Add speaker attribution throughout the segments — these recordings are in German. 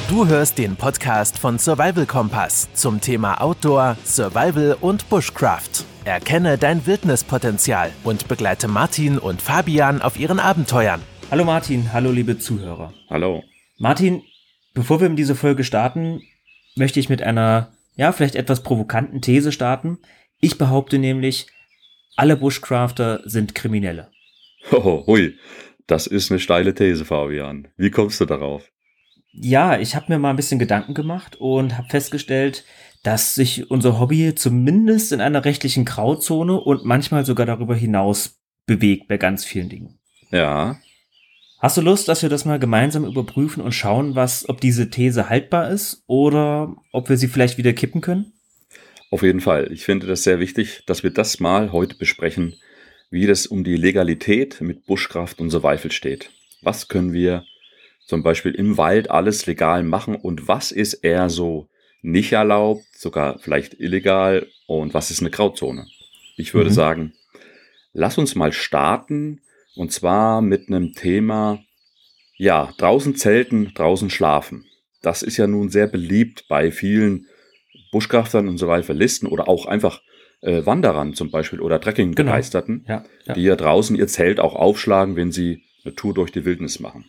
Speaker 1: Du hörst den Podcast von Survival Kompass zum Thema Outdoor, Survival und Bushcraft. Erkenne dein Wildnispotenzial und begleite Martin und Fabian auf ihren Abenteuern.
Speaker 2: Hallo Martin, hallo liebe Zuhörer.
Speaker 3: Hallo.
Speaker 2: Martin, bevor wir in diese Folge starten, möchte ich mit einer, vielleicht etwas provokanten These starten. Ich behaupte nämlich, alle Bushcrafter sind Kriminelle.
Speaker 3: Hui, das ist eine steile These, Fabian. Wie kommst du darauf?
Speaker 2: Ja, ich habe mir mal ein bisschen Gedanken gemacht und habe festgestellt, dass sich unser Hobby zumindest in einer rechtlichen Grauzone und manchmal sogar darüber hinaus bewegt bei ganz vielen Dingen.
Speaker 3: Ja.
Speaker 2: Hast du Lust, dass wir das mal gemeinsam überprüfen und schauen, ob diese These haltbar ist oder ob wir sie vielleicht wieder kippen können?
Speaker 3: Auf jeden Fall. Ich finde das sehr wichtig, dass wir das mal heute besprechen, wie das um die Legalität mit Bushcraft und Survival steht. Was können wir zum Beispiel im Wald alles legal machen und was ist eher so nicht erlaubt, sogar vielleicht illegal und was ist eine Grauzone? Ich würde sagen, lass uns mal starten und zwar mit einem Thema, draußen zelten, draußen schlafen. Das ist ja nun sehr beliebt bei vielen Bushcraftern und Survivalisten oder auch einfach Wanderern zum Beispiel oder Trekking-Begeisterten, die ja draußen ihr Zelt auch aufschlagen, wenn sie eine Tour durch die Wildnis machen.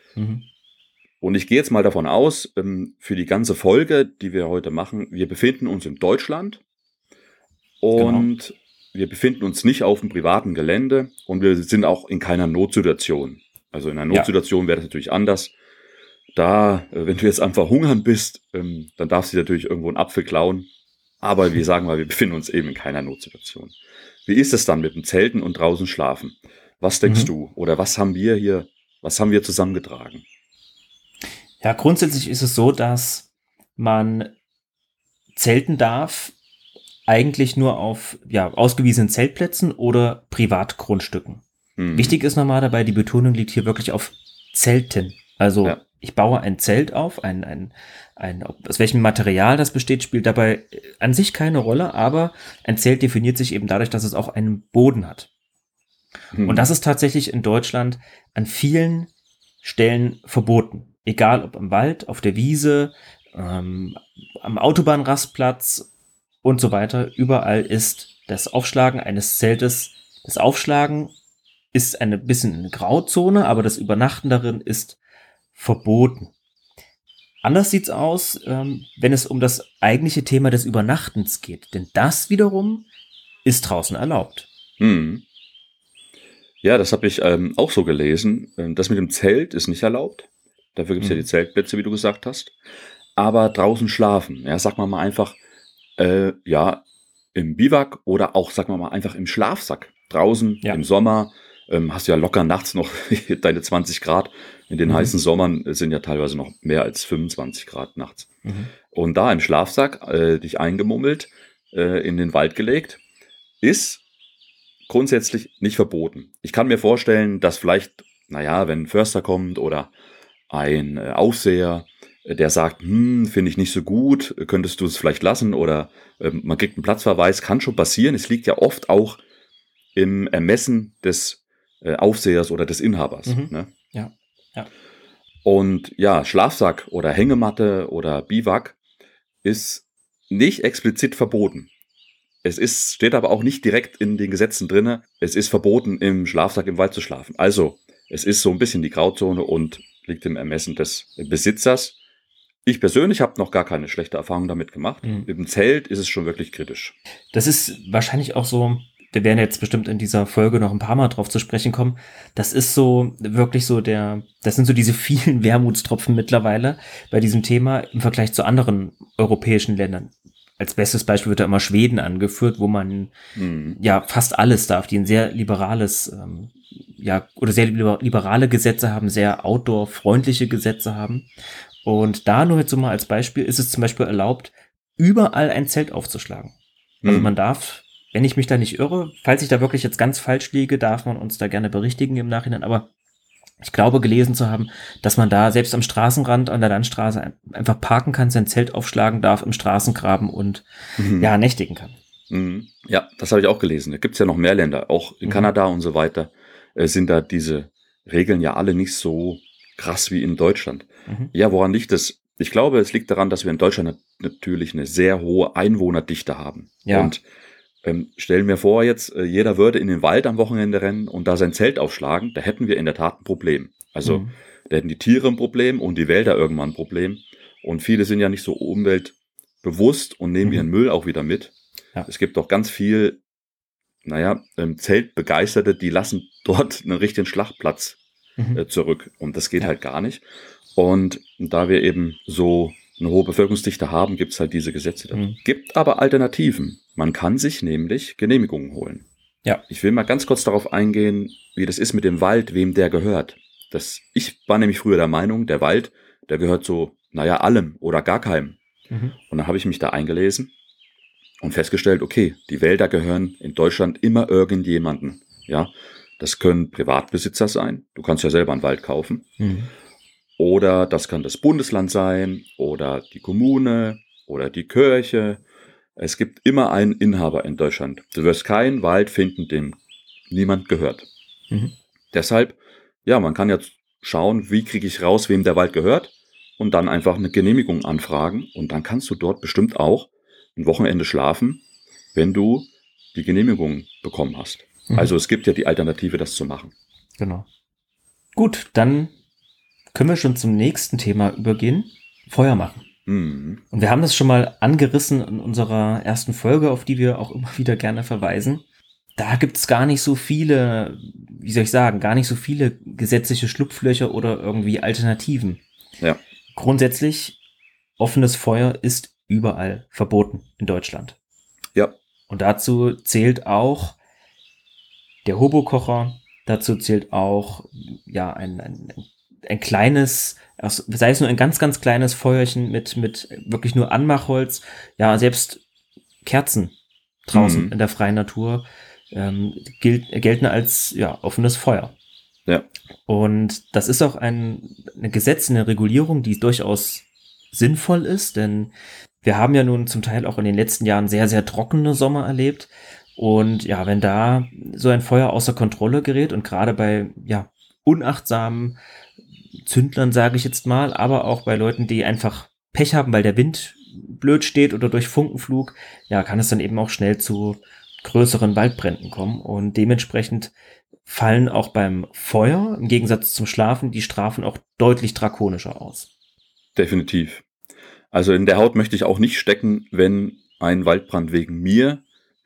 Speaker 3: Und ich gehe jetzt mal davon aus, für die ganze Folge, die wir heute machen, wir befinden uns in Deutschland und wir befinden uns nicht auf dem privaten Gelände und wir sind auch in keiner Notsituation. Also in einer Notsituation wäre das natürlich anders. Da, wenn du jetzt am Verhungern bist, dann darfst du natürlich irgendwo einen Apfel klauen. Aber wir sagen mal, wir befinden uns eben in keiner Notsituation. Wie ist es dann mit dem Zelten und draußen schlafen? Was denkst du? Oder was haben wir zusammengetragen?
Speaker 2: Ja, grundsätzlich ist es so, dass man zelten darf eigentlich nur auf ausgewiesenen Zeltplätzen oder Privatgrundstücken. Wichtig ist nochmal dabei, die Betonung liegt hier wirklich auf Zelten. Also ich baue ein Zelt auf, aus welchem Material das besteht, spielt dabei an sich keine Rolle, aber ein Zelt definiert sich eben dadurch, dass es auch einen Boden hat. Und das ist tatsächlich in Deutschland an vielen Stellen verboten. Egal ob im Wald, auf der Wiese, am Autobahnrastplatz und so weiter. Überall ist das Aufschlagen eines Zeltes, das Aufschlagen ist ein bisschen eine Grauzone, aber das Übernachten darin ist verboten. Anders sieht's aus, wenn es um das eigentliche Thema des Übernachtens geht. Denn das wiederum ist draußen erlaubt.
Speaker 3: Ja, das habe ich auch so gelesen. Das mit dem Zelt ist nicht erlaubt. Dafür gibt es ja die Zeltplätze, wie du gesagt hast. Aber draußen schlafen, sag mal einfach, im Biwak oder auch, sag mal einfach im Schlafsack. Draußen im Sommer hast du ja locker nachts noch deine 20 Grad. In den heißen Sommern sind ja teilweise noch mehr als 25 Grad nachts. Und da im Schlafsack dich eingemummelt, in den Wald gelegt, ist grundsätzlich nicht verboten. Ich kann mir vorstellen, dass vielleicht, wenn ein Förster kommt oder ein Aufseher, der sagt, finde ich nicht so gut, könntest du es vielleicht lassen oder man kriegt einen Platzverweis, kann schon passieren. Es liegt ja oft auch im Ermessen des Aufsehers oder des Inhabers. Ne?
Speaker 2: Ja.
Speaker 3: Und Schlafsack oder Hängematte oder Biwak ist nicht explizit verboten. Steht aber auch nicht direkt in den Gesetzen drin, es ist verboten, im Schlafsack im Wald zu schlafen. Also, es ist so ein bisschen die Grauzone und liegt im Ermessen des Besitzers. Ich persönlich habe noch gar keine schlechte Erfahrung damit gemacht. Im Zelt ist es schon wirklich kritisch.
Speaker 2: Das ist wahrscheinlich auch so, wir werden jetzt bestimmt in dieser Folge noch ein paar Mal drauf zu sprechen kommen. Das ist so wirklich so das sind so diese vielen Wermutstropfen mittlerweile bei diesem Thema im Vergleich zu anderen europäischen Ländern. Als bestes Beispiel wird da immer Schweden angeführt, wo man fast alles darf, die ein sehr liberales oder sehr liberale Gesetze haben, sehr outdoor-freundliche Gesetze haben. Und da nur jetzt so mal als Beispiel ist es zum Beispiel erlaubt, überall ein Zelt aufzuschlagen. Also man darf, wenn ich mich da nicht irre, falls ich da wirklich jetzt ganz falsch liege, darf man uns da gerne berichtigen im Nachhinein, aber ich glaube gelesen zu haben, dass man da selbst am Straßenrand, an der Landstraße einfach parken kann, sein Zelt aufschlagen darf im Straßengraben und nächtigen kann.
Speaker 3: Ja, das habe ich auch gelesen. Da gibt es ja noch mehr Länder, auch in Kanada und so weiter, sind da diese Regeln ja alle nicht so krass wie in Deutschland. Ja, woran liegt es? ich glaube, es liegt daran, dass wir in Deutschland natürlich eine sehr hohe Einwohnerdichte haben.
Speaker 2: Ja.
Speaker 3: Und stellen wir vor jetzt, jeder würde in den Wald am Wochenende rennen und da sein Zelt aufschlagen, da hätten wir in der Tat ein Problem. Also da hätten die Tiere ein Problem und die Wälder irgendwann ein Problem. Und viele sind ja nicht so umweltbewusst und nehmen ihren Müll auch wieder mit.
Speaker 2: Ja.
Speaker 3: Es gibt auch ganz viel, Zeltbegeisterte, die lassen dort einen richtigen Schlachtplatz zurück. Und das geht halt gar nicht. Und da wir eben so eine hohe Bevölkerungsdichte haben, gibt es halt diese Gesetze. Gibt aber Alternativen. Man kann sich nämlich Genehmigungen holen.
Speaker 2: Ja.
Speaker 3: Ich will mal ganz kurz darauf eingehen, wie das ist mit dem Wald, wem der gehört. Ich war nämlich früher der Meinung, der Wald, der gehört so, allem oder gar keinem. Und dann habe ich mich da eingelesen und festgestellt, okay, die Wälder gehören in Deutschland immer irgendjemanden. Ja, das können Privatbesitzer sein. Du kannst ja selber einen Wald kaufen. Oder das kann das Bundesland sein oder die Kommune oder die Kirche. Es gibt immer einen Inhaber in Deutschland. Du wirst keinen Wald finden, dem niemand gehört. Deshalb, man kann jetzt schauen, wie kriege ich raus, wem der Wald gehört und dann einfach eine Genehmigung anfragen und dann kannst du dort bestimmt auch ein Wochenende schlafen, wenn du die Genehmigung bekommen hast. Also es gibt ja die Alternative, das zu machen.
Speaker 2: Genau. Gut, dann können wir schon zum nächsten Thema übergehen. Feuer machen. Und wir haben das schon mal angerissen in unserer ersten Folge, auf die wir auch immer wieder gerne verweisen. Da gibt es gar nicht so viele, gar nicht so viele gesetzliche Schlupflöcher oder irgendwie Alternativen.
Speaker 3: Ja.
Speaker 2: Grundsätzlich, offenes Feuer ist überall verboten in Deutschland.
Speaker 3: Ja.
Speaker 2: Und dazu zählt auch der Hobokocher, dazu zählt auch ein kleines, sei es nur ein ganz, ganz kleines Feuerchen mit wirklich nur Anmachholz, selbst Kerzen draußen in der freien Natur gelten als offenes Feuer.
Speaker 3: Ja.
Speaker 2: Und das ist auch ein Gesetz, eine Regulierung, die durchaus sinnvoll ist, denn wir haben ja nun zum Teil auch in den letzten Jahren sehr, sehr trockene Sommer erlebt. Und wenn da so ein Feuer außer Kontrolle gerät und gerade bei unachtsamen Zündlern, sage ich jetzt mal, aber auch bei Leuten, die einfach Pech haben, weil der Wind blöd steht oder durch Funkenflug, kann es dann eben auch schnell zu größeren Waldbränden kommen. Und dementsprechend fallen auch beim Feuer, im Gegensatz zum Schlafen, die Strafen auch deutlich drakonischer aus.
Speaker 3: Definitiv. Also in der Haut möchte ich auch nicht stecken, wenn ein Waldbrand wegen mir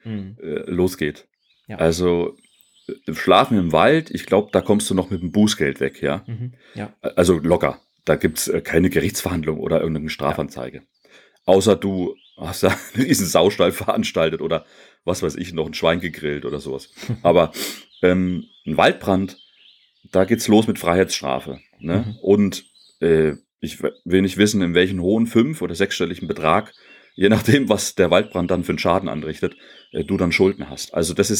Speaker 3: losgeht. Ja. Also Schlafen im Wald, ich glaube, da kommst du noch mit dem Bußgeld weg, ja. Ja. Also locker. Da gibt's keine Gerichtsverhandlung oder irgendeine Strafanzeige. Außer du hast da einen riesen Saustall veranstaltet oder was weiß ich, noch ein Schwein gegrillt oder sowas. Aber ein Waldbrand, da geht's los mit Freiheitsstrafe. Ne? Und ich will nicht wissen, in welchen hohen 5- oder 6-stelligen Betrag, je nachdem, was der Waldbrand dann für einen Schaden anrichtet, du dann Schulden hast. Also das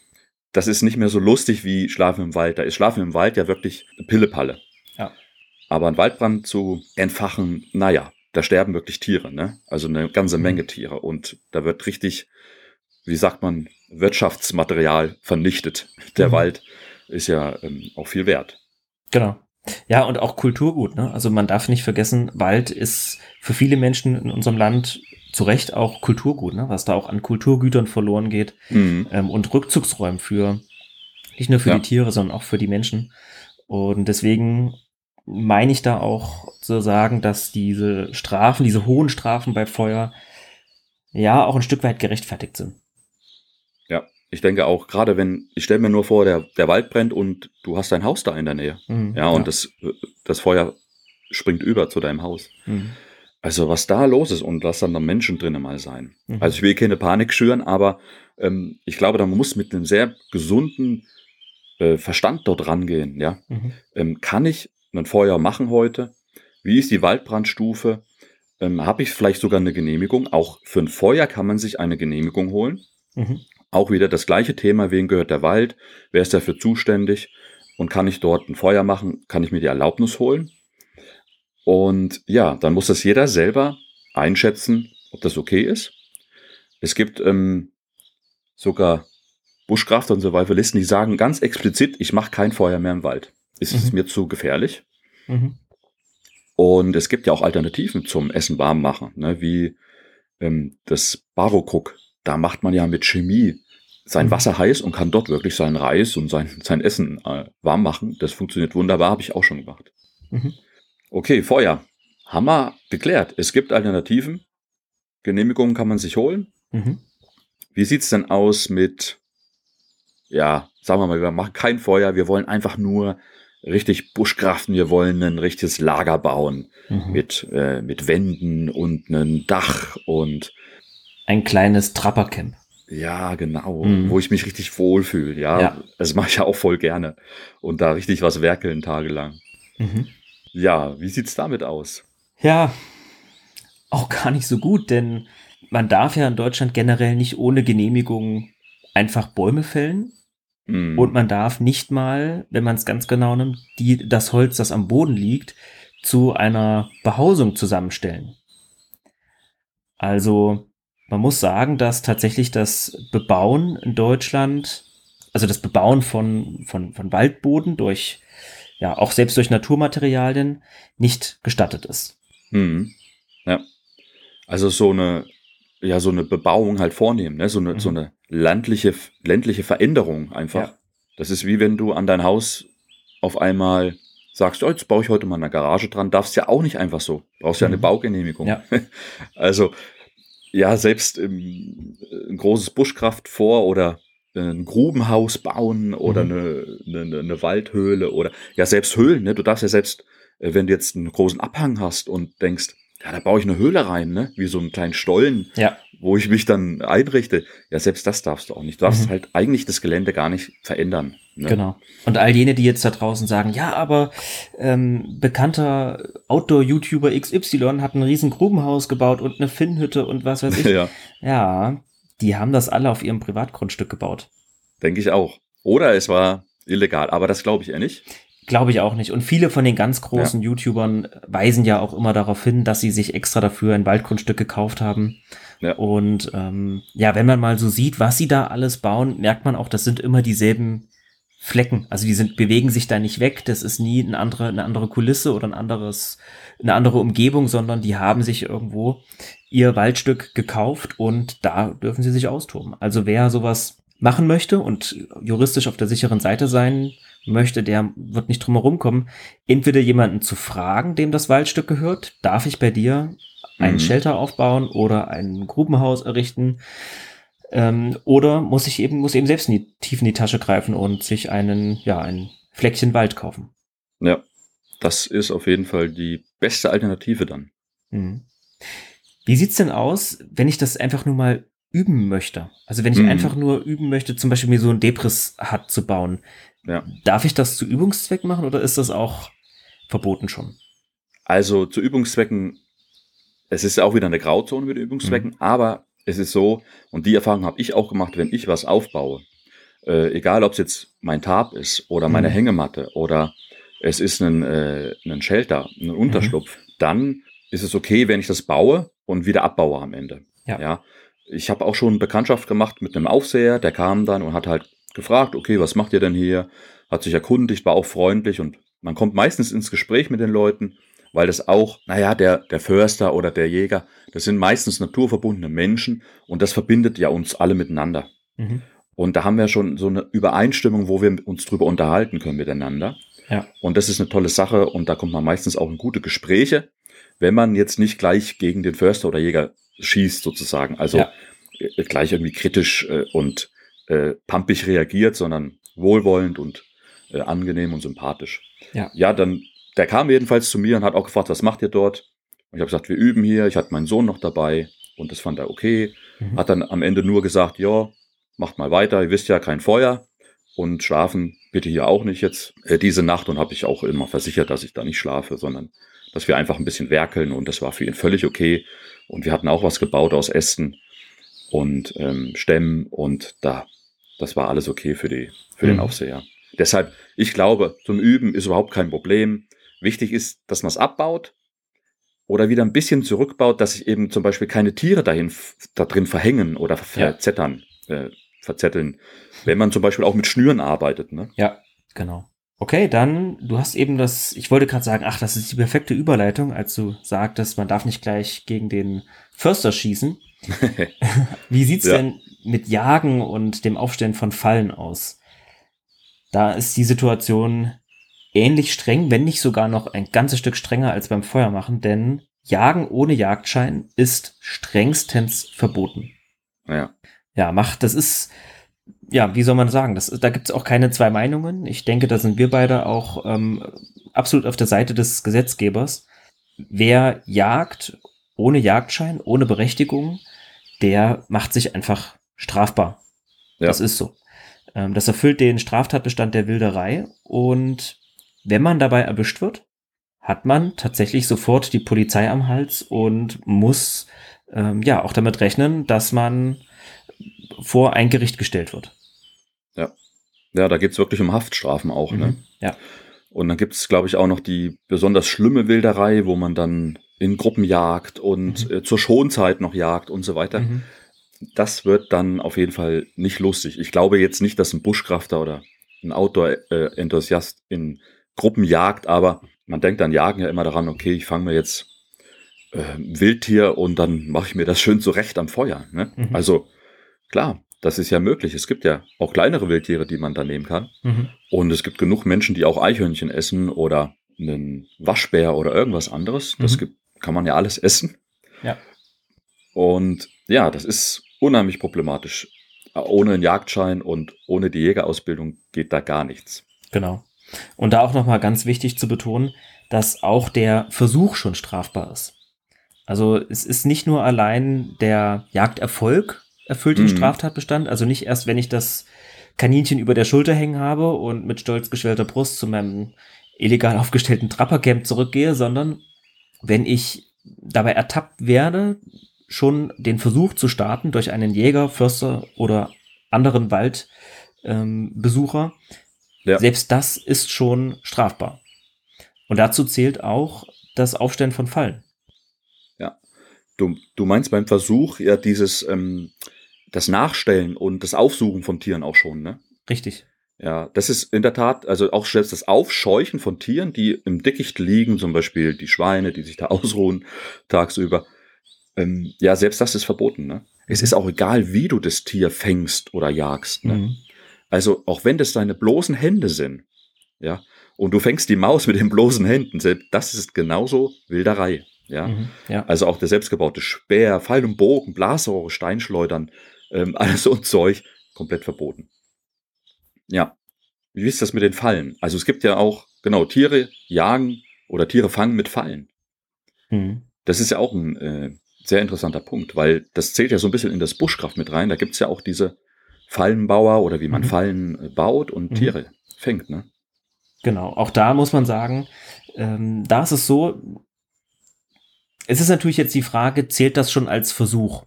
Speaker 3: ist nicht mehr so lustig wie Schlafen im Wald. Da ist Schlafen im Wald ja wirklich Pillepalle. Ja. Aber einen Waldbrand zu entfachen, da sterben wirklich Tiere, ne? Also eine ganze Menge Tiere. Und da wird richtig, wie sagt man, Wirtschaftsmaterial vernichtet. Der Wald ist ja auch viel wert.
Speaker 2: Genau. Ja, und auch Kulturgut, ne? Also man darf nicht vergessen, Wald ist für viele Menschen in unserem Land zu Recht auch Kulturgut, ne? Was da auch an Kulturgütern verloren geht und Rückzugsräumen für, nicht nur für die Tiere, sondern auch für die Menschen. Und deswegen meine ich da auch zu sagen, dass diese Strafen, diese hohen Strafen bei Feuer auch ein Stück weit gerechtfertigt sind.
Speaker 3: Ja, ich denke auch, gerade ich stelle mir nur vor, der Wald brennt und du hast dein Haus da in der Nähe. Und das Feuer springt über zu deinem Haus. Also was da los ist und lass dann da Menschen drinnen mal sein. Also ich will keine Panik schüren, aber ich glaube, da muss mit einem sehr gesunden Verstand dort rangehen. Ja? Kann ich ein Feuer machen heute? Wie ist die Waldbrandstufe? Habe ich vielleicht sogar eine Genehmigung? Auch für ein Feuer kann man sich eine Genehmigung holen. Auch wieder das gleiche Thema, wem gehört der Wald? Wer ist dafür zuständig? Und kann ich dort ein Feuer machen? Kann ich mir die Erlaubnis holen? Und dann muss das jeder selber einschätzen, ob das okay ist. Es gibt sogar Bushcrafter und Survivalisten, die sagen ganz explizit, ich mache kein Feuer mehr im Wald. Ist es mir zu gefährlich? Und es gibt ja auch Alternativen zum Essen warm machen, ne? Wie das Barokuk. Da macht man ja mit Chemie sein Wasser heiß und kann dort wirklich seinen Reis und sein Essen warm machen. Das funktioniert wunderbar, habe ich auch schon gemacht.
Speaker 2: Mhm.
Speaker 3: Okay, Feuer. Haben wir geklärt. Es gibt Alternativen. Genehmigungen kann man sich holen.
Speaker 2: Mhm.
Speaker 3: Wie sieht's denn aus mit, ja, sagen wir mal, wir machen kein Feuer, wir wollen einfach nur richtig buschkraften, wir wollen ein richtiges Lager bauen mit Wänden und einem Dach und
Speaker 2: ein kleines Trappercamp.
Speaker 3: ja, genau, wo ich mich richtig wohlfühle,
Speaker 2: Ja.
Speaker 3: Das mache ich ja auch voll gerne und da richtig was werkeln tagelang.
Speaker 2: Mhm.
Speaker 3: Ja, wie sieht's damit aus?
Speaker 2: Ja, auch gar nicht so gut, denn man darf ja in Deutschland generell nicht ohne Genehmigung einfach Bäume fällen. Und man darf nicht mal, wenn man es ganz genau nimmt, das Holz, das am Boden liegt, zu einer Behausung zusammenstellen. Also man muss sagen, dass tatsächlich das Bebauen in Deutschland, also das Bebauen von Waldboden durch, ja, auch selbst durch Naturmaterialien nicht gestattet ist.
Speaker 3: Ja, also so eine Bebauung halt vornehmen, ne? So eine ländliche Veränderung einfach.
Speaker 2: Ja.
Speaker 3: Das ist wie wenn du an dein Haus auf einmal sagst, oh, jetzt baue ich heute mal eine Garage dran, darfst ja auch nicht einfach so. Brauchst ja eine Baugenehmigung.
Speaker 2: Ja.
Speaker 3: Also, ja, selbst ein großes Buschkraftfort oder ein Grubenhaus bauen oder eine Waldhöhle oder, ja, selbst Höhlen, ne? Du darfst ja selbst, wenn du jetzt einen großen Abhang hast und denkst, ja, da baue ich eine Höhle rein, ne? Wie so einen kleinen Stollen, wo ich mich dann einrichte. Ja, selbst das darfst du auch nicht. Du darfst halt eigentlich das Gelände gar nicht verändern. Ne?
Speaker 2: Genau. Und all jene, die jetzt da draußen sagen, ja, aber bekannter Outdoor-YouTuber XY hat ein riesen Grubenhaus gebaut und eine Finnhütte und was weiß ich. Ja, die haben das alle auf ihrem Privatgrundstück gebaut.
Speaker 3: Denke ich auch. Oder es war illegal, aber das glaube ich eher nicht.
Speaker 2: Glaube ich auch nicht. Und viele von den ganz großen YouTubern weisen ja auch immer darauf hin, dass sie sich extra dafür ein Waldgrundstück gekauft haben. Ja. Und wenn man mal so sieht, was sie da alles bauen, merkt man auch, das sind immer dieselben Flecken. Also die bewegen sich da nicht weg. Das ist nie eine andere Kulisse oder eine andere Umgebung, sondern die haben sich irgendwo ihr Waldstück gekauft und da dürfen sie sich austoben. Also wer sowas machen möchte und juristisch auf der sicheren Seite sein möchte, der wird nicht drum herum kommen, entweder jemanden zu fragen, dem das Waldstück gehört, darf ich bei dir ein Shelter aufbauen oder ein Grubenhaus errichten, oder muss eben selbst tief in die Tasche greifen und sich ein Fleckchen Wald kaufen.
Speaker 3: Ja, das ist auf jeden Fall die beste Alternative dann.
Speaker 2: Wie sieht's denn aus, wenn ich das einfach nur mal üben möchte? Also wenn ich einfach nur üben möchte, zum Beispiel mir so ein Debris-Hut zu bauen, darf ich das zu Übungszwecken machen oder ist das auch verboten schon?
Speaker 3: Also zu Übungszwecken, es ist auch wieder eine Grauzone mit Übungszwecken, aber es ist so, und die Erfahrung habe ich auch gemacht, wenn ich was aufbaue, egal ob es jetzt mein Tarp ist oder meine Hängematte oder es ist ein Shelter, ein Unterschlupf, dann ist es okay, wenn ich das baue und wieder abbaue am Ende. Ja. Ich habe auch schon Bekanntschaft gemacht mit einem Aufseher, der kam dann und hat halt gefragt, okay, was macht ihr denn hier? Hat sich erkundigt, war auch freundlich und man kommt meistens ins Gespräch mit den Leuten, weil das auch, der Förster oder der Jäger, das sind meistens naturverbundene Menschen und das verbindet ja uns alle miteinander. Und da haben wir schon so eine Übereinstimmung, wo wir uns drüber unterhalten können miteinander.
Speaker 2: Ja.
Speaker 3: Und das ist eine tolle Sache und da kommt man meistens auch in gute Gespräche, wenn man jetzt nicht gleich gegen den Förster oder Jäger schießt sozusagen, also gleich irgendwie kritisch und pampig reagiert, sondern wohlwollend und angenehm und sympathisch. Ja, dann, der kam jedenfalls zu mir und hat auch gefragt, was macht ihr dort? Und ich habe gesagt, wir üben hier, ich hatte meinen Sohn noch dabei und das fand er okay. Hat dann am Ende nur gesagt, ja, macht mal weiter, ihr wisst ja, kein Feuer und schlafen bitte hier auch nicht jetzt diese Nacht und habe ich auch immer versichert, dass ich da nicht schlafe, sondern dass wir einfach ein bisschen werkeln und das war für ihn völlig okay. Und wir hatten auch was gebaut aus Ästen und Stämmen und das war alles okay für den Aufseher. Deshalb, ich glaube, zum Üben ist überhaupt kein Problem. Wichtig ist, dass man es abbaut oder wieder ein bisschen zurückbaut, dass sich eben zum Beispiel keine Tiere da drin verhängen oder verzetteln. Wenn man zum Beispiel auch mit Schnüren arbeitet. Ne?
Speaker 2: Ja, genau. Okay, dann, du hast eben ich wollte gerade sagen, ach, das ist die perfekte Überleitung, als du sagtest, man darf nicht gleich gegen den Förster schießen. Wie sieht's
Speaker 3: Ja.
Speaker 2: denn mit Jagen und dem Aufstellen von Fallen aus? Da ist die Situation ähnlich streng, wenn nicht sogar noch ein ganzes Stück strenger als beim Feuermachen, denn Jagen ohne Jagdschein ist strengstens verboten.
Speaker 3: Ja.
Speaker 2: Ja, das ist, ja, wie soll man sagen, da gibt es auch keine zwei Meinungen. Ich denke, da sind wir beide auch absolut auf der Seite des Gesetzgebers. Wer jagt ohne Jagdschein, ohne Berechtigung, der macht sich einfach strafbar.
Speaker 3: Ja.
Speaker 2: Das ist so. Das erfüllt den Straftatbestand der Wilderei und wenn man dabei erwischt wird, hat man tatsächlich sofort die Polizei am Hals und muss ja auch damit rechnen, dass man vor ein Gericht gestellt wird.
Speaker 3: Ja, da geht es wirklich um Haftstrafen auch. Ne?
Speaker 2: Ja.
Speaker 3: Und dann gibt es, glaube ich, auch noch die besonders schlimme Wilderei, wo man dann in Gruppen jagt und zur Schonzeit noch jagt und so weiter. Das wird dann auf jeden Fall nicht lustig. Ich glaube jetzt nicht, dass ein Buschcrafter oder ein Outdoor-Enthusiast in Gruppen jagt, aber man denkt an Jagen ja immer daran, okay, ich fange mir jetzt ein Wildtier und dann mache ich mir das schön zurecht am Feuer. Ne? Also klar, das ist ja möglich. Es gibt ja auch kleinere Wildtiere, die man da nehmen kann. Und es gibt genug Menschen, die auch Eichhörnchen essen oder einen Waschbär oder irgendwas anderes. Das kann man ja alles essen.
Speaker 2: Ja.
Speaker 3: Und ja, das ist unheimlich problematisch. Ohne einen Jagdschein und ohne die Jägerausbildung geht da gar nichts.
Speaker 2: Genau. Und da auch nochmal ganz wichtig zu betonen, dass auch der Versuch schon strafbar ist. Also es ist nicht nur allein der Jagderfolg erfüllt den Straftatbestand, also nicht erst, wenn ich das Kaninchen über der Schulter hängen habe und mit stolz geschwellter Brust zu meinem illegal aufgestellten Trappercamp zurückgehe, sondern wenn ich dabei ertappt werde, schon den Versuch zu starten durch einen Jäger, Förster oder anderen Waldbesucher, selbst das ist schon strafbar. Und dazu zählt auch das Aufstellen von Fallen.
Speaker 3: Ja, du meinst beim Versuch ja dieses das Nachstellen und das Aufsuchen von Tieren auch schon, ne?
Speaker 2: Richtig.
Speaker 3: Ja, das ist in der Tat, also auch selbst das Aufscheuchen von Tieren, die im Dickicht liegen, zum Beispiel die Schweine, die sich da ausruhen tagsüber. Ja, selbst das ist verboten, ne? Es ist auch egal, wie du das Tier fängst oder jagst, ne? Also auch wenn das deine bloßen Hände sind, ja, und du fängst die Maus mit den bloßen Händen, selbst das ist genauso Wilderei, ja. Also auch der selbstgebaute Speer, Pfeil und Bogen, Blasrohre, Steinschleudern, alles so ein Zeug, komplett verboten. Ja, wie ist das mit den Fallen? Also es gibt ja auch, genau, Tiere jagen oder Tiere fangen mit Fallen. Das ist ja auch ein sehr interessanter Punkt, weil das zählt ja so ein bisschen in das Buschcraft mit rein. Da gibt es ja auch diese Fallenbauer oder wie man Fallen baut und Tiere fängt, ne?
Speaker 2: Genau, auch da muss man sagen, da ist es so, es ist natürlich jetzt die Frage, zählt das schon als Versuch?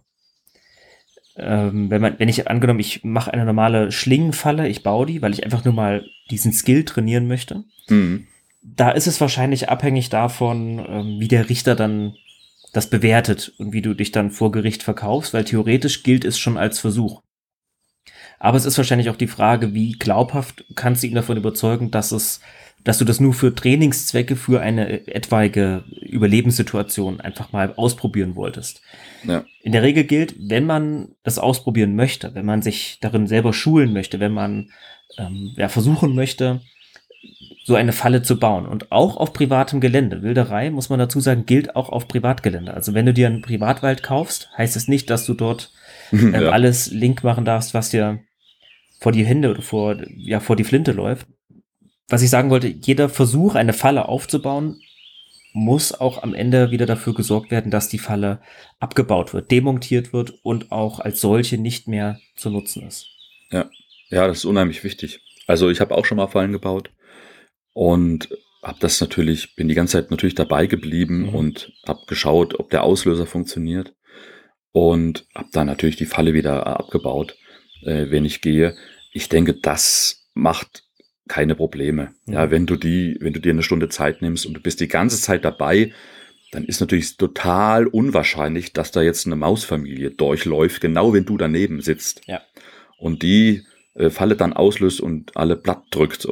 Speaker 2: Wenn ich angenommen, ich mache eine normale Schlingenfalle, ich baue die, weil ich einfach nur mal diesen Skill trainieren möchte. Da ist es wahrscheinlich abhängig davon, wie der Richter dann das bewertet und wie du dich dann vor Gericht verkaufst, weil theoretisch gilt es schon als Versuch. Aber es ist wahrscheinlich auch die Frage, wie glaubhaft kannst du ihn davon überzeugen, dass du das nur für Trainingszwecke für eine etwaige Überlebenssituation einfach mal ausprobieren wolltest.
Speaker 3: Ja.
Speaker 2: In der Regel gilt, wenn man das ausprobieren möchte, wenn man sich darin selber schulen möchte, wenn man versuchen möchte, so eine Falle zu bauen und auch auf privatem Gelände. Wilderei, muss man dazu sagen, gilt auch auf Privatgelände. Also wenn du dir einen Privatwald kaufst, heißt es nicht, dass du dort alles link machen darfst, was dir vor die Hände oder vor die Flinte läuft. Was ich sagen wollte, jeder Versuch, eine Falle aufzubauen, muss auch am Ende wieder dafür gesorgt werden, dass die Falle abgebaut wird, demontiert wird und auch als solche nicht mehr zu nutzen ist.
Speaker 3: Ja, das ist unheimlich wichtig. Also ich habe auch schon mal Fallen gebaut und bin die ganze Zeit natürlich dabei geblieben und habe geschaut, ob der Auslöser funktioniert und habe dann natürlich die Falle wieder abgebaut, wenn ich gehe. Ich denke, das macht keine Probleme. Ja, wenn du dir eine Stunde Zeit nimmst und du bist die ganze Zeit dabei, dann ist natürlich total unwahrscheinlich, dass da jetzt eine Mausfamilie durchläuft, genau wenn du daneben sitzt.
Speaker 2: Ja.
Speaker 3: Und die Falle dann auslöst und alle platt drückt oder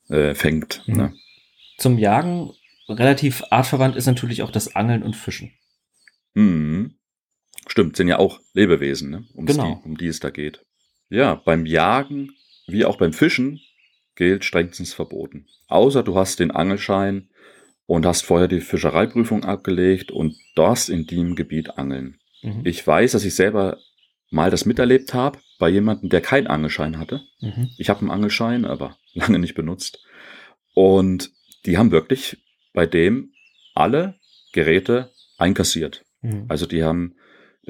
Speaker 3: fängt.
Speaker 2: Mhm.
Speaker 3: Ne?
Speaker 2: Zum Jagen relativ artverwandt ist natürlich auch das Angeln und Fischen.
Speaker 3: Mhm. Stimmt, sind ja auch Lebewesen, ne?
Speaker 2: Genau.
Speaker 3: Um die es da geht. Ja, beim Jagen wie auch beim Fischen gilt strengstens verboten. Außer du hast den Angelschein und hast vorher die Fischereiprüfung abgelegt und darfst in dem Gebiet angeln.
Speaker 2: Mhm.
Speaker 3: Ich weiß, dass ich selber mal das miterlebt habe bei jemandem, der keinen Angelschein hatte.
Speaker 2: Mhm.
Speaker 3: Ich habe einen Angelschein, aber lange nicht benutzt. Und die haben wirklich bei dem alle Geräte einkassiert.
Speaker 2: Mhm.
Speaker 3: Also die haben die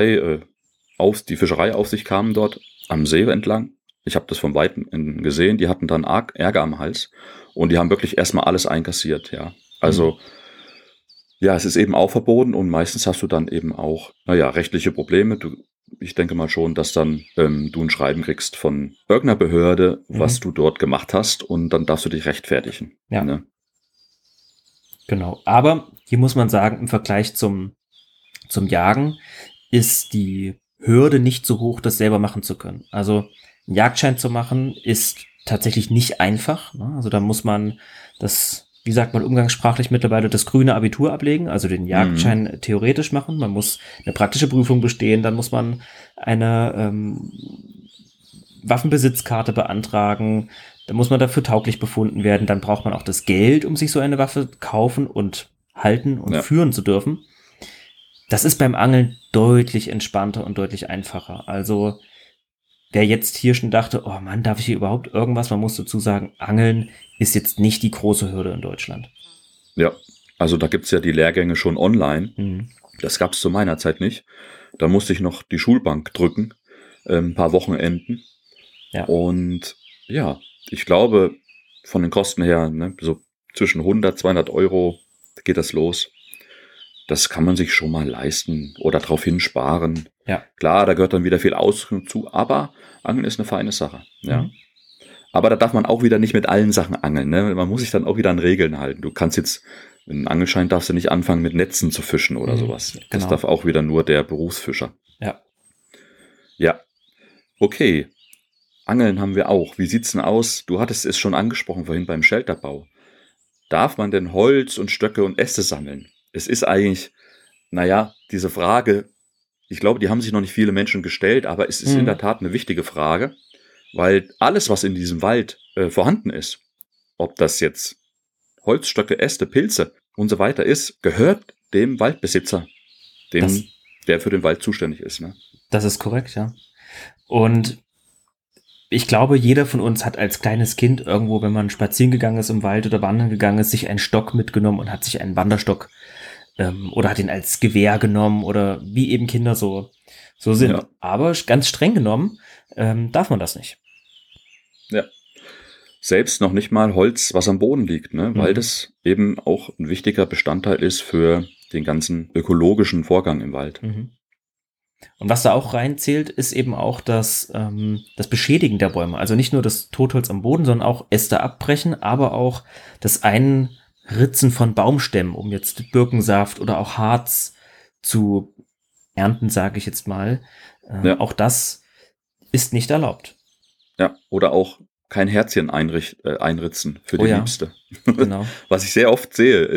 Speaker 3: Fischereiaufsicht kam dort am See entlang. Ich habe das von Weitem gesehen. Die hatten dann arg Ärger am Hals und die haben wirklich erstmal alles einkassiert. Ja, also ja, es ist eben auch verboten und meistens hast du dann eben auch, rechtliche Probleme. Ich denke mal schon, dass dann du ein Schreiben kriegst von irgendeiner Behörde, was du dort gemacht hast und dann darfst du dich rechtfertigen.
Speaker 2: Ja.
Speaker 3: Ne?
Speaker 2: Genau. Aber hier muss man sagen, im Vergleich zum Jagen ist die Hürde nicht so hoch, das selber machen zu können. Also einen Jagdschein zu machen ist tatsächlich nicht einfach. Ne? Also da muss man das, wie sagt man umgangssprachlich mittlerweile, das grüne Abitur ablegen, also den Jagdschein theoretisch machen. Man muss eine praktische Prüfung bestehen, dann muss man eine Waffenbesitzkarte beantragen, dann muss man dafür tauglich befunden werden, dann braucht man auch das Geld, um sich so eine Waffe kaufen und halten und führen zu dürfen. Das ist beim Angeln deutlich entspannter und deutlich einfacher. Also wer jetzt hier schon dachte, oh Mann, darf ich hier überhaupt irgendwas? Man muss dazu sagen, Angeln ist jetzt nicht die große Hürde in Deutschland.
Speaker 3: Ja, also da gibt's ja die Lehrgänge schon online. Das gab's zu meiner Zeit nicht. Da musste ich noch die Schulbank drücken, ein paar Wochenenden.
Speaker 2: Ja.
Speaker 3: Und ja, ich glaube, von den Kosten her, ne, so zwischen 100, 200 Euro geht das los. Das kann man sich schon mal leisten oder drauf hinsparen.
Speaker 2: Ja.
Speaker 3: Klar, da gehört dann wieder viel Ausrüstung zu, aber Angeln ist eine feine Sache. Ja. Aber da darf man auch wieder nicht mit allen Sachen angeln. Ne? Man muss sich dann auch wieder an Regeln halten. Du kannst jetzt, mit einem Angelschein darfst du nicht anfangen, mit Netzen zu fischen oder sowas.
Speaker 2: Genau.
Speaker 3: Das darf auch wieder nur der Berufsfischer.
Speaker 2: Ja.
Speaker 3: Ja. Okay. Angeln haben wir auch. Wie sieht's denn aus? Du hattest es schon angesprochen vorhin beim Shelterbau. Darf man denn Holz und Stöcke und Äste sammeln? Es ist eigentlich, diese Frage, ich glaube, die haben sich noch nicht viele Menschen gestellt, aber es ist in der Tat eine wichtige Frage, weil alles, was in diesem Wald vorhanden ist, ob das jetzt Holzstöcke, Äste, Pilze und so weiter ist, gehört dem Waldbesitzer, der für den Wald zuständig ist. Ne?
Speaker 2: Das ist korrekt, ja. Und ich glaube, jeder von uns hat als kleines Kind irgendwo, wenn man spazieren gegangen ist im Wald oder wandern gegangen ist, sich einen Stock mitgenommen und hat sich einen Wanderstock oder hat ihn als Gewehr genommen oder wie eben Kinder so sind. Ja. Aber ganz streng genommen darf man das nicht.
Speaker 3: Ja. Selbst noch nicht mal Holz, was am Boden liegt, ne? Weil das eben auch ein wichtiger Bestandteil ist für den ganzen ökologischen Vorgang im Wald.
Speaker 2: Und was da auch reinzählt, ist eben auch das Beschädigen der Bäume. Also nicht nur das Totholz am Boden, sondern auch Äste abbrechen, aber auch das Einritzen von Baumstämmen, um jetzt Birkensaft oder auch Harz zu ernten, sage ich jetzt mal. Auch das ist nicht erlaubt.
Speaker 3: Ja, oder auch kein Herzchen einritzen für die Liebste.
Speaker 2: Genau.
Speaker 3: Was ich sehr oft sehe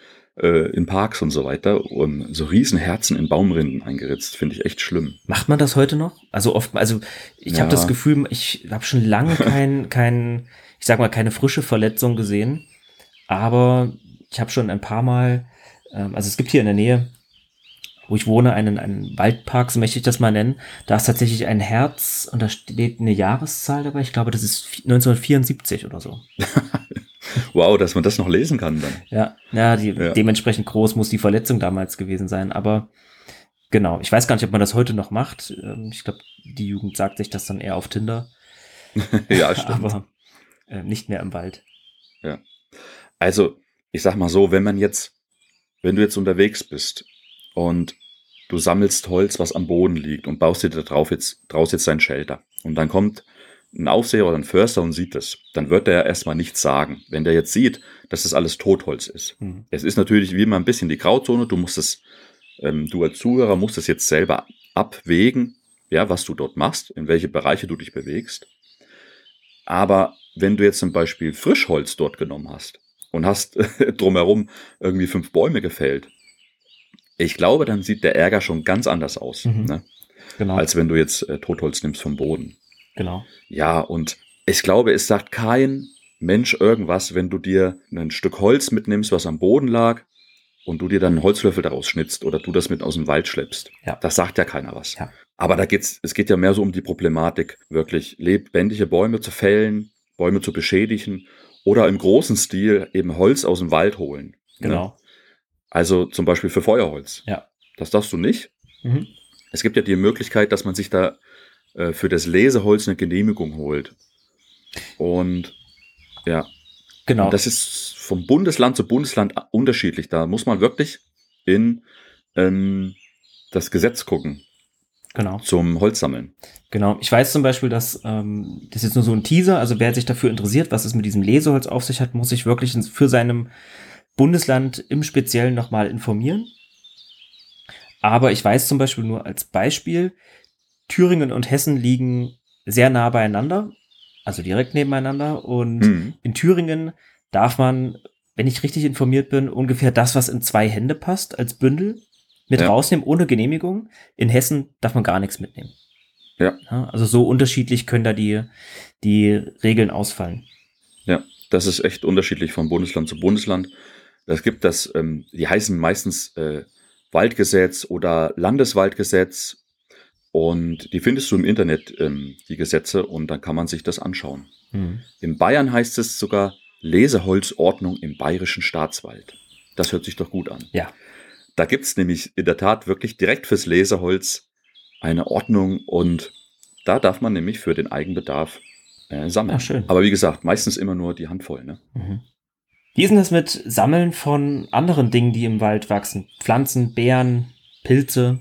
Speaker 3: in Parks und so weiter, so riesen Herzen in Baumrinden eingeritzt, finde ich echt schlimm.
Speaker 2: Macht man das heute noch? Also oft, ich habe das Gefühl, ich habe schon lange keine frische Verletzung gesehen, aber ich habe schon ein paar Mal, also es gibt hier in der Nähe, wo ich wohne, einen Waldpark, so möchte ich das mal nennen, da ist tatsächlich ein Herz und da steht eine Jahreszahl dabei, ich glaube, das ist 1974 oder so.
Speaker 3: Wow, dass man das noch lesen kann dann.
Speaker 2: Ja, dementsprechend groß muss die Verletzung damals gewesen sein, aber genau, ich weiß gar nicht, ob man das heute noch macht. Ich glaube, die Jugend sagt sich das dann eher auf Tinder.
Speaker 3: Ja, stimmt.
Speaker 2: Aber nicht mehr im Wald.
Speaker 3: Ja. Also, ich sag mal so, wenn du jetzt unterwegs bist und du sammelst Holz, was am Boden liegt und baust dir draus jetzt dein Shelter und dann kommt ein Aufseher oder ein Förster und sieht das, dann wird der erstmal nichts sagen. Wenn der jetzt sieht, dass das alles Totholz ist. Es ist natürlich wie immer ein bisschen die Grauzone, du als Zuhörer musst es jetzt selber abwägen, ja, was du dort machst, in welche Bereiche du dich bewegst. Aber wenn du jetzt zum Beispiel Frischholz dort genommen hast und hast drumherum irgendwie 5 Bäume gefällt, ich glaube, dann sieht der Ärger schon ganz anders aus, ne?
Speaker 2: Genau.
Speaker 3: Als wenn du jetzt Totholz nimmst vom Boden.
Speaker 2: Genau.
Speaker 3: Ja, und ich glaube, es sagt kein Mensch irgendwas, wenn du dir ein Stück Holz mitnimmst, was am Boden lag, und du dir dann einen Holzlöffel daraus schnitzt oder du das mit aus dem Wald schleppst.
Speaker 2: Ja.
Speaker 3: Das sagt ja keiner was.
Speaker 2: Ja.
Speaker 3: Aber es geht ja mehr so um die Problematik, wirklich lebendige Bäume zu fällen, Bäume zu beschädigen oder im großen Stil eben Holz aus dem Wald holen.
Speaker 2: Genau.
Speaker 3: Ne? Also zum Beispiel für Feuerholz.
Speaker 2: Ja.
Speaker 3: Das darfst du nicht.
Speaker 2: Mhm.
Speaker 3: Es gibt ja die Möglichkeit, dass man sich da für das Leseholz eine Genehmigung holt. Und ja,
Speaker 2: Genau.
Speaker 3: und das ist vom Bundesland zu Bundesland unterschiedlich. Da muss man wirklich in das Gesetz gucken
Speaker 2: Genau.
Speaker 3: zum Holzsammeln.
Speaker 2: Genau. Ich weiß zum Beispiel, dass das ist jetzt nur so ein Teaser, also wer sich dafür interessiert, was es mit diesem Leseholz auf sich hat, muss sich wirklich für seinem Bundesland im Speziellen nochmal informieren. Aber ich weiß zum Beispiel nur als Beispiel, Thüringen und Hessen liegen sehr nah beieinander, also direkt nebeneinander. Und in Thüringen darf man, wenn ich richtig informiert bin, ungefähr das, was in 2 Hände passt, als Bündel mit rausnehmen, ohne Genehmigung. In Hessen darf man gar nichts mitnehmen.
Speaker 3: Ja.
Speaker 2: Also so unterschiedlich können da die Regeln ausfallen.
Speaker 3: Ja, das ist echt unterschiedlich von Bundesland zu Bundesland. Es gibt die heißen meistens Waldgesetz oder Landeswaldgesetz, und die findest du im Internet, die Gesetze, und dann kann man sich das anschauen. In Bayern heißt es sogar Leseholzordnung im Bayerischen Staatswald. Das hört sich doch gut an.
Speaker 2: Ja.
Speaker 3: Da gibt es nämlich in der Tat wirklich direkt fürs Leseholz eine Ordnung, und da darf man nämlich für den Eigenbedarf sammeln.
Speaker 2: Ach, schön.
Speaker 3: Aber wie gesagt, meistens immer nur die Handvoll. Ne?
Speaker 2: Wie ist denn das mit Sammeln von anderen Dingen, die im Wald wachsen? Pflanzen, Beeren, Pilze?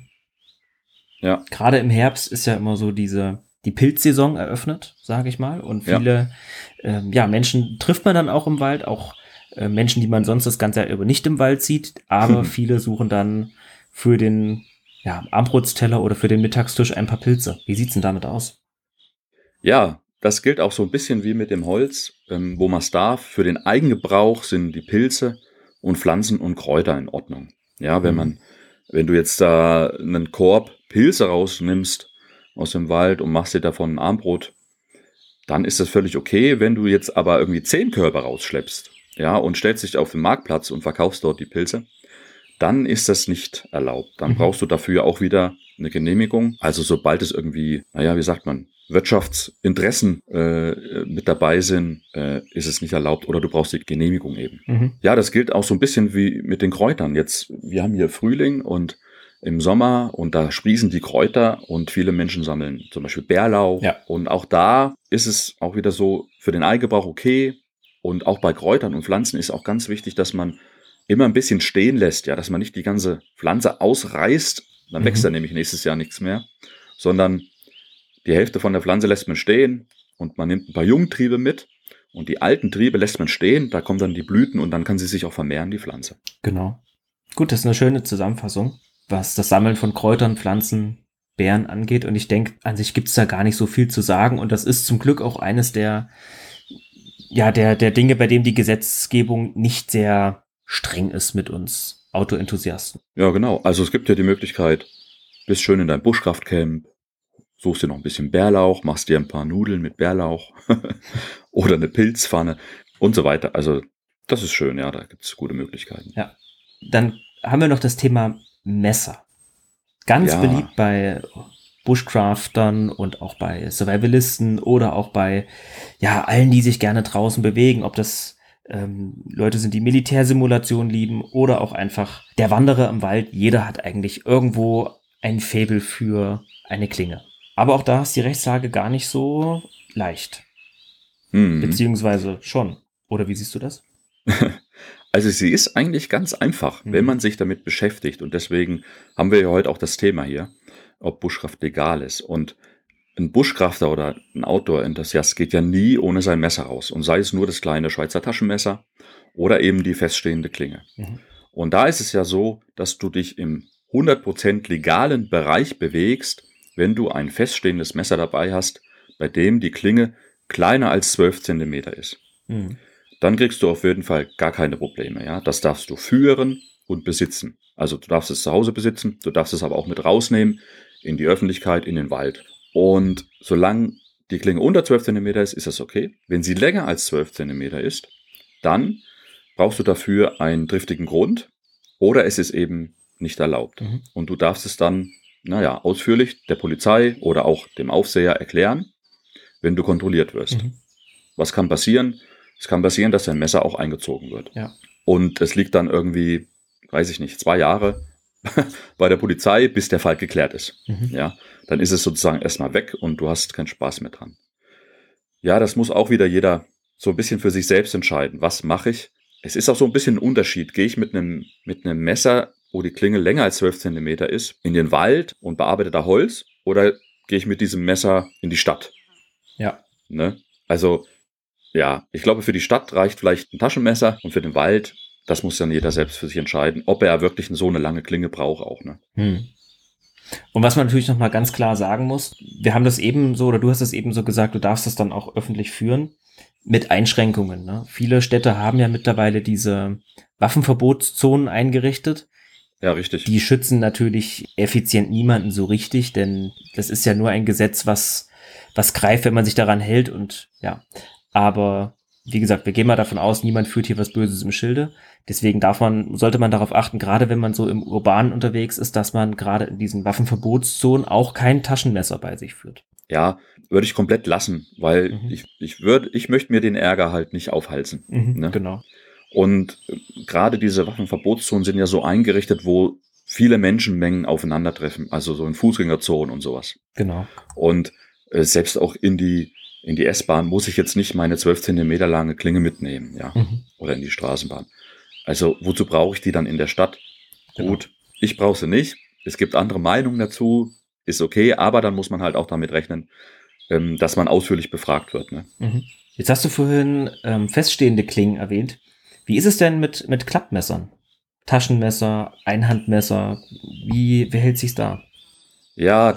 Speaker 3: Ja.
Speaker 2: Gerade im Herbst ist ja immer so die Pilzsaison eröffnet, sage ich mal. Und viele Menschen trifft man dann auch im Wald, auch Menschen, die man sonst das ganze Jahr über nicht im Wald sieht. Aber viele suchen dann für den Abendbrotsteller oder für den Mittagstisch ein paar Pilze. Wie sieht's denn damit aus?
Speaker 3: Ja, das gilt auch so ein bisschen wie mit dem Holz, wo man es darf. Für den Eigengebrauch sind die Pilze und Pflanzen und Kräuter in Ordnung. Ja, wenn du jetzt da einen Korb Pilze rausnimmst aus dem Wald und machst dir davon ein Abendbrot, dann ist das völlig okay. Wenn du jetzt aber irgendwie 10 Körbe rausschleppst, ja, und stellst dich auf den Marktplatz und verkaufst dort die Pilze, dann ist das nicht erlaubt. Dann brauchst du dafür auch wieder eine Genehmigung. Also sobald es irgendwie, wie sagt man, Wirtschaftsinteressen mit dabei sind, ist es nicht erlaubt, oder du brauchst die Genehmigung eben. Ja, das gilt auch so ein bisschen wie mit den Kräutern. Jetzt, wir haben hier Frühling und im Sommer, und da sprießen die Kräuter, und viele Menschen sammeln zum Beispiel Bärlauch.
Speaker 2: Ja.
Speaker 3: Und auch da ist es auch wieder so für den Eigengebrauch okay. Und auch bei Kräutern und Pflanzen ist auch ganz wichtig, dass man immer ein bisschen stehen lässt, ja, dass man nicht die ganze Pflanze ausreißt, dann wächst da nämlich nächstes Jahr nichts mehr, sondern die Hälfte von der Pflanze lässt man stehen und man nimmt ein paar Jungtriebe mit, und die alten Triebe lässt man stehen, da kommen dann die Blüten, und dann kann sie sich auch vermehren, die Pflanze.
Speaker 2: Genau. Gut, das ist eine schöne Zusammenfassung, was das Sammeln von Kräutern, Pflanzen, Beeren angeht. Und ich denke, an sich gibt es da gar nicht so viel zu sagen. Und das ist zum Glück auch eines der Dinge, bei dem die Gesetzgebung nicht sehr streng ist mit uns Autoenthusiasten.
Speaker 3: Ja, genau. Also es gibt ja die Möglichkeit, bist schön in deinem Bushcraft-Camp, suchst dir noch ein bisschen Bärlauch, machst dir ein paar Nudeln mit Bärlauch oder eine Pilzpfanne und so weiter. Also das ist schön, ja, da gibt es gute Möglichkeiten.
Speaker 2: Ja. Dann haben wir noch das Thema Messer. Ganz beliebt bei Bushcraftern und auch bei Survivalisten oder auch bei allen, die sich gerne draußen bewegen, ob das Leute sind, die Militärsimulationen lieben oder auch einfach der Wanderer im Wald. Jeder hat eigentlich irgendwo ein Faible für eine Klinge. Aber auch da ist die Rechtslage gar nicht so leicht. Beziehungsweise schon. Oder wie siehst du das?
Speaker 3: Also sie ist eigentlich ganz einfach, wenn man sich damit beschäftigt. Und deswegen haben wir ja heute auch das Thema hier, ob Bushcraft legal ist. Und ein Bushcrafter oder ein Outdoor-Enthusiast geht ja nie ohne sein Messer raus. Und sei es nur das kleine Schweizer Taschenmesser oder eben die feststehende Klinge. Und da ist es ja so, dass du dich im 100% legalen Bereich bewegst, wenn du ein feststehendes Messer dabei hast, bei dem die Klinge kleiner als 12 Zentimeter ist, dann kriegst du auf jeden Fall gar keine Probleme. Ja? Das darfst du führen und besitzen. Also du darfst es zu Hause besitzen, du darfst es aber auch mit rausnehmen in die Öffentlichkeit, in den Wald. Und solange die Klinge unter 12 Zentimeter ist das okay. Wenn sie länger als 12 Zentimeter ist, dann brauchst du dafür einen triftigen Grund oder es ist eben nicht erlaubt. Und du darfst es dann, ausführlich der Polizei oder auch dem Aufseher erklären, wenn du kontrolliert wirst. Was kann passieren? Es kann passieren, dass dein Messer auch eingezogen wird.
Speaker 2: Ja.
Speaker 3: Und es liegt dann irgendwie, weiß ich nicht, 2 Jahre bei der Polizei, bis der Fall geklärt ist. Ja, dann ist es sozusagen erstmal weg und du hast keinen Spaß mehr dran. Ja, das muss auch wieder jeder so ein bisschen für sich selbst entscheiden. Was mache ich? Es ist auch so ein bisschen ein Unterschied. Gehe ich mit einem Messer, wo die Klinge länger als 12 Zentimeter ist, in den Wald und bearbeite da Holz, oder gehe ich mit diesem Messer in die Stadt?
Speaker 2: Ja.
Speaker 3: Ne? Also, ja, ich glaube, für die Stadt reicht vielleicht ein Taschenmesser und für den Wald, das muss dann jeder selbst für sich entscheiden, ob er wirklich so eine lange Klinge braucht auch. Ne?
Speaker 2: Und was man natürlich nochmal ganz klar sagen muss, wir haben das eben so, oder du hast es eben so gesagt, du darfst das dann auch öffentlich führen, mit Einschränkungen. Ne? Viele Städte haben ja mittlerweile diese Waffenverbotszonen eingerichtet.
Speaker 3: Ja, richtig.
Speaker 2: Die schützen natürlich effizient niemanden so richtig, denn das ist ja nur ein Gesetz, was greift, wenn man sich daran hält. Und ja, aber wie gesagt, wir gehen mal davon aus, niemand führt hier was Böses im Schilde. Deswegen sollte man darauf achten, gerade wenn man so im Urbanen unterwegs ist, dass man gerade in diesen Waffenverbotszonen auch kein Taschenmesser bei sich führt.
Speaker 3: Ja, würde ich komplett lassen, weil ich möchte mir den Ärger halt nicht aufhalsen. Ne?
Speaker 2: Genau.
Speaker 3: Und gerade diese Waffenverbotszonen sind ja so eingerichtet, wo viele Menschenmengen aufeinandertreffen, also so in Fußgängerzonen und sowas.
Speaker 2: Genau.
Speaker 3: Und selbst auch in die S-Bahn muss ich jetzt nicht meine 12 Zentimeter lange Klinge mitnehmen, ja, oder in die Straßenbahn. Also wozu brauche ich die dann in der Stadt?
Speaker 2: Genau.
Speaker 3: Gut, ich brauche sie nicht. Es gibt andere Meinungen dazu, ist okay, aber dann muss man halt auch damit rechnen, dass man ausführlich befragt wird. Ne?
Speaker 2: Jetzt hast du vorhin feststehende Klingen erwähnt. Wie ist es denn mit Klappmessern? Taschenmesser, Einhandmesser, wie hält sich's da?
Speaker 3: Ja,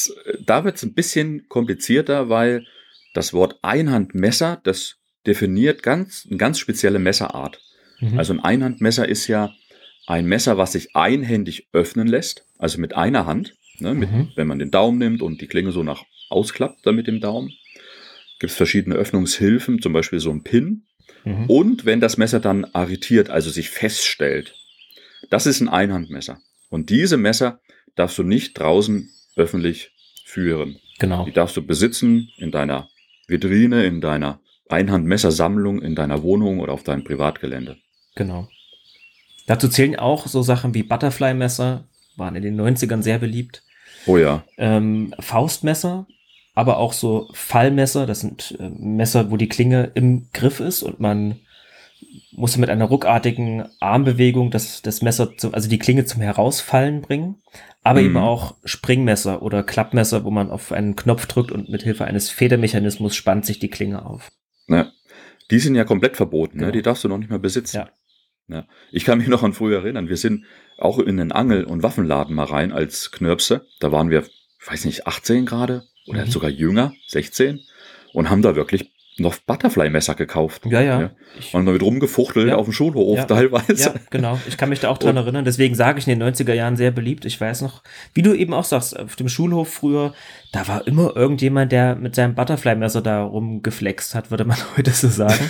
Speaker 3: da wird es ein bisschen komplizierter, weil das Wort Einhandmesser, das definiert eine ganz spezielle Messerart. Also ein Einhandmesser ist ja ein Messer, was sich einhändig öffnen lässt, also mit einer Hand, ne, wenn man den Daumen nimmt und die Klinge so ausklappt dann mit dem Daumen. Gibt es verschiedene Öffnungshilfen, zum Beispiel so ein Pin. Und wenn das Messer dann arretiert, also sich feststellt, das ist ein Einhandmesser. Und diese Messer darfst du nicht draußen öffentlich führen.
Speaker 2: Genau.
Speaker 3: Die darfst du besitzen in deiner Vitrine, in deiner Einhandmessersammlung, in deiner Wohnung oder auf deinem Privatgelände.
Speaker 2: Genau. Dazu zählen auch so Sachen wie Butterfly-Messer, waren in den 90ern sehr beliebt.
Speaker 3: Oh ja.
Speaker 2: Faustmesser, aber auch so Fallmesser, das sind Messer, wo die Klinge im Griff ist und man muss mit einer ruckartigen Armbewegung das Messer, also die Klinge zum Herausfallen bringen, aber eben auch Springmesser oder Klappmesser, wo man auf einen Knopf drückt und mit Hilfe eines Federmechanismus spannt sich die Klinge auf.
Speaker 3: Ja, die sind ja komplett verboten,
Speaker 2: Genau.
Speaker 3: ne? Die darfst du noch nicht mehr besitzen.
Speaker 2: Ja.
Speaker 3: Ja. Ich kann mich noch an früher erinnern, wir sind auch in den Angel- und Waffenladen mal rein als Knirpse. Da waren wir, ich weiß nicht, 18 gerade oder sogar jünger, 16 und haben da wirklich noch Butterfly-Messer gekauft.
Speaker 2: Ja.
Speaker 3: Und damit rumgefuchtelt auf dem Schulhof teilweise.
Speaker 2: Ja, genau. Ich kann mich da auch dran erinnern. Deswegen sage ich in den 90er Jahren sehr beliebt. Ich weiß noch, wie du eben auch sagst, auf dem Schulhof früher, da war immer irgendjemand, der mit seinem Butterfly-Messer da rumgeflext hat, würde man heute so sagen.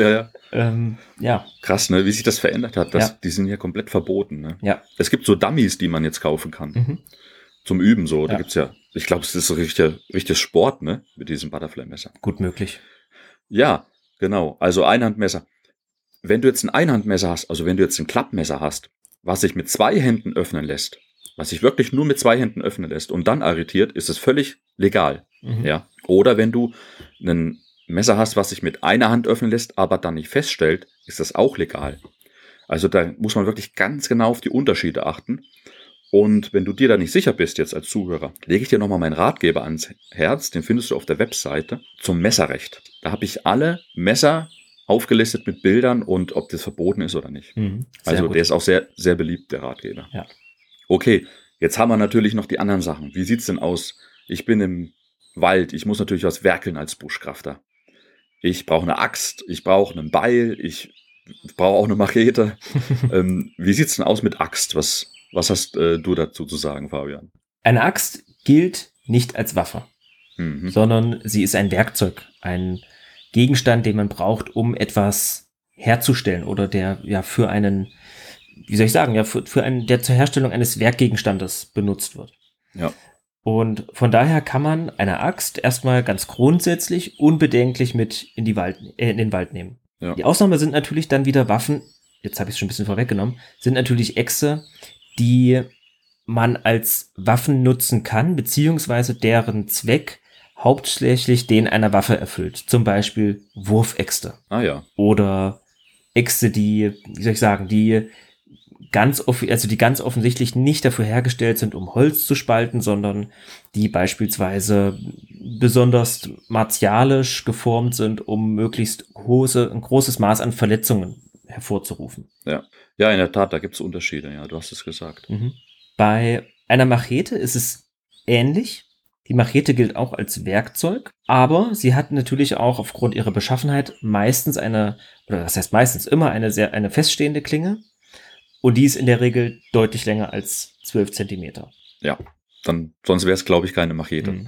Speaker 3: Ja. Krass, ne? Wie sich das verändert hat. Die sind ja komplett verboten. Ne?
Speaker 2: Ja.
Speaker 3: Es gibt so Dummies, die man jetzt kaufen kann. Zum Üben so. Da gibt's ja, ich glaube, es ist so richtig Sport, ne? Mit diesem Butterfly-Messer.
Speaker 2: Gut möglich.
Speaker 3: Ja, genau. Also Einhandmesser. Wenn du jetzt ein Einhandmesser hast, also wenn du jetzt ein Klappmesser hast, was sich mit 2 Händen öffnen lässt, was sich wirklich nur mit 2 Händen öffnen lässt und dann arretiert, ist es völlig legal. Ja. Oder wenn du ein Messer hast, was sich mit einer Hand öffnen lässt, aber dann nicht feststellt, ist das auch legal. Also da muss man wirklich ganz genau auf die Unterschiede achten. Und wenn du dir da nicht sicher bist jetzt als Zuhörer, lege ich dir nochmal meinen Ratgeber ans Herz, den findest du auf der Webseite, zum Messerrecht. Da habe ich alle Messer aufgelistet mit Bildern und ob das verboten ist oder nicht. Also der ist auch sehr, sehr beliebt, der Ratgeber.
Speaker 2: Ja.
Speaker 3: Okay, jetzt haben wir natürlich noch die anderen Sachen. Wie sieht's denn aus? Ich bin im Wald, ich muss natürlich was werkeln als Buschkrafter. ich brauche eine Axt, ich brauche einen Beil, ich brauche auch eine Machete. Wie sieht's denn aus mit Axt? Was hast du dazu zu sagen, Fabian?
Speaker 2: Eine Axt gilt nicht als Waffe,
Speaker 3: Mhm.
Speaker 2: sondern sie ist ein Werkzeug, ein Gegenstand, den man braucht, um etwas herzustellen oder der ja für einen, wie soll ich sagen, ja der zur Herstellung eines Werkgegenstandes benutzt wird.
Speaker 3: Ja.
Speaker 2: Und von daher kann man eine Axt erstmal ganz grundsätzlich unbedenklich mit in den Wald nehmen.
Speaker 3: Ja.
Speaker 2: Die Ausnahme sind natürlich dann wieder Waffen, jetzt habe ich es schon ein bisschen vorweggenommen, sind natürlich Äxte, die man als Waffen nutzen kann, beziehungsweise deren Zweck hauptsächlich den einer Waffe erfüllt. Zum Beispiel Wurfäxte.
Speaker 3: Ah ja.
Speaker 2: Oder Äxte, die, wie soll ich sagen, die ganz offensichtlich nicht dafür hergestellt sind, um Holz zu spalten, sondern die beispielsweise besonders martialisch geformt sind, um möglichst ein großes Maß an Verletzungen hervorzurufen.
Speaker 3: Ja, in der Tat, da gibt es Unterschiede, ja, du hast es gesagt.
Speaker 2: Bei einer Machete ist es ähnlich. Die Machete gilt auch als Werkzeug, aber sie hat natürlich auch aufgrund ihrer Beschaffenheit meistens immer eine feststehende Klinge. Und die ist in der Regel deutlich länger als 12 Zentimeter.
Speaker 3: Ja, sonst wäre es, glaube ich, keine Machete.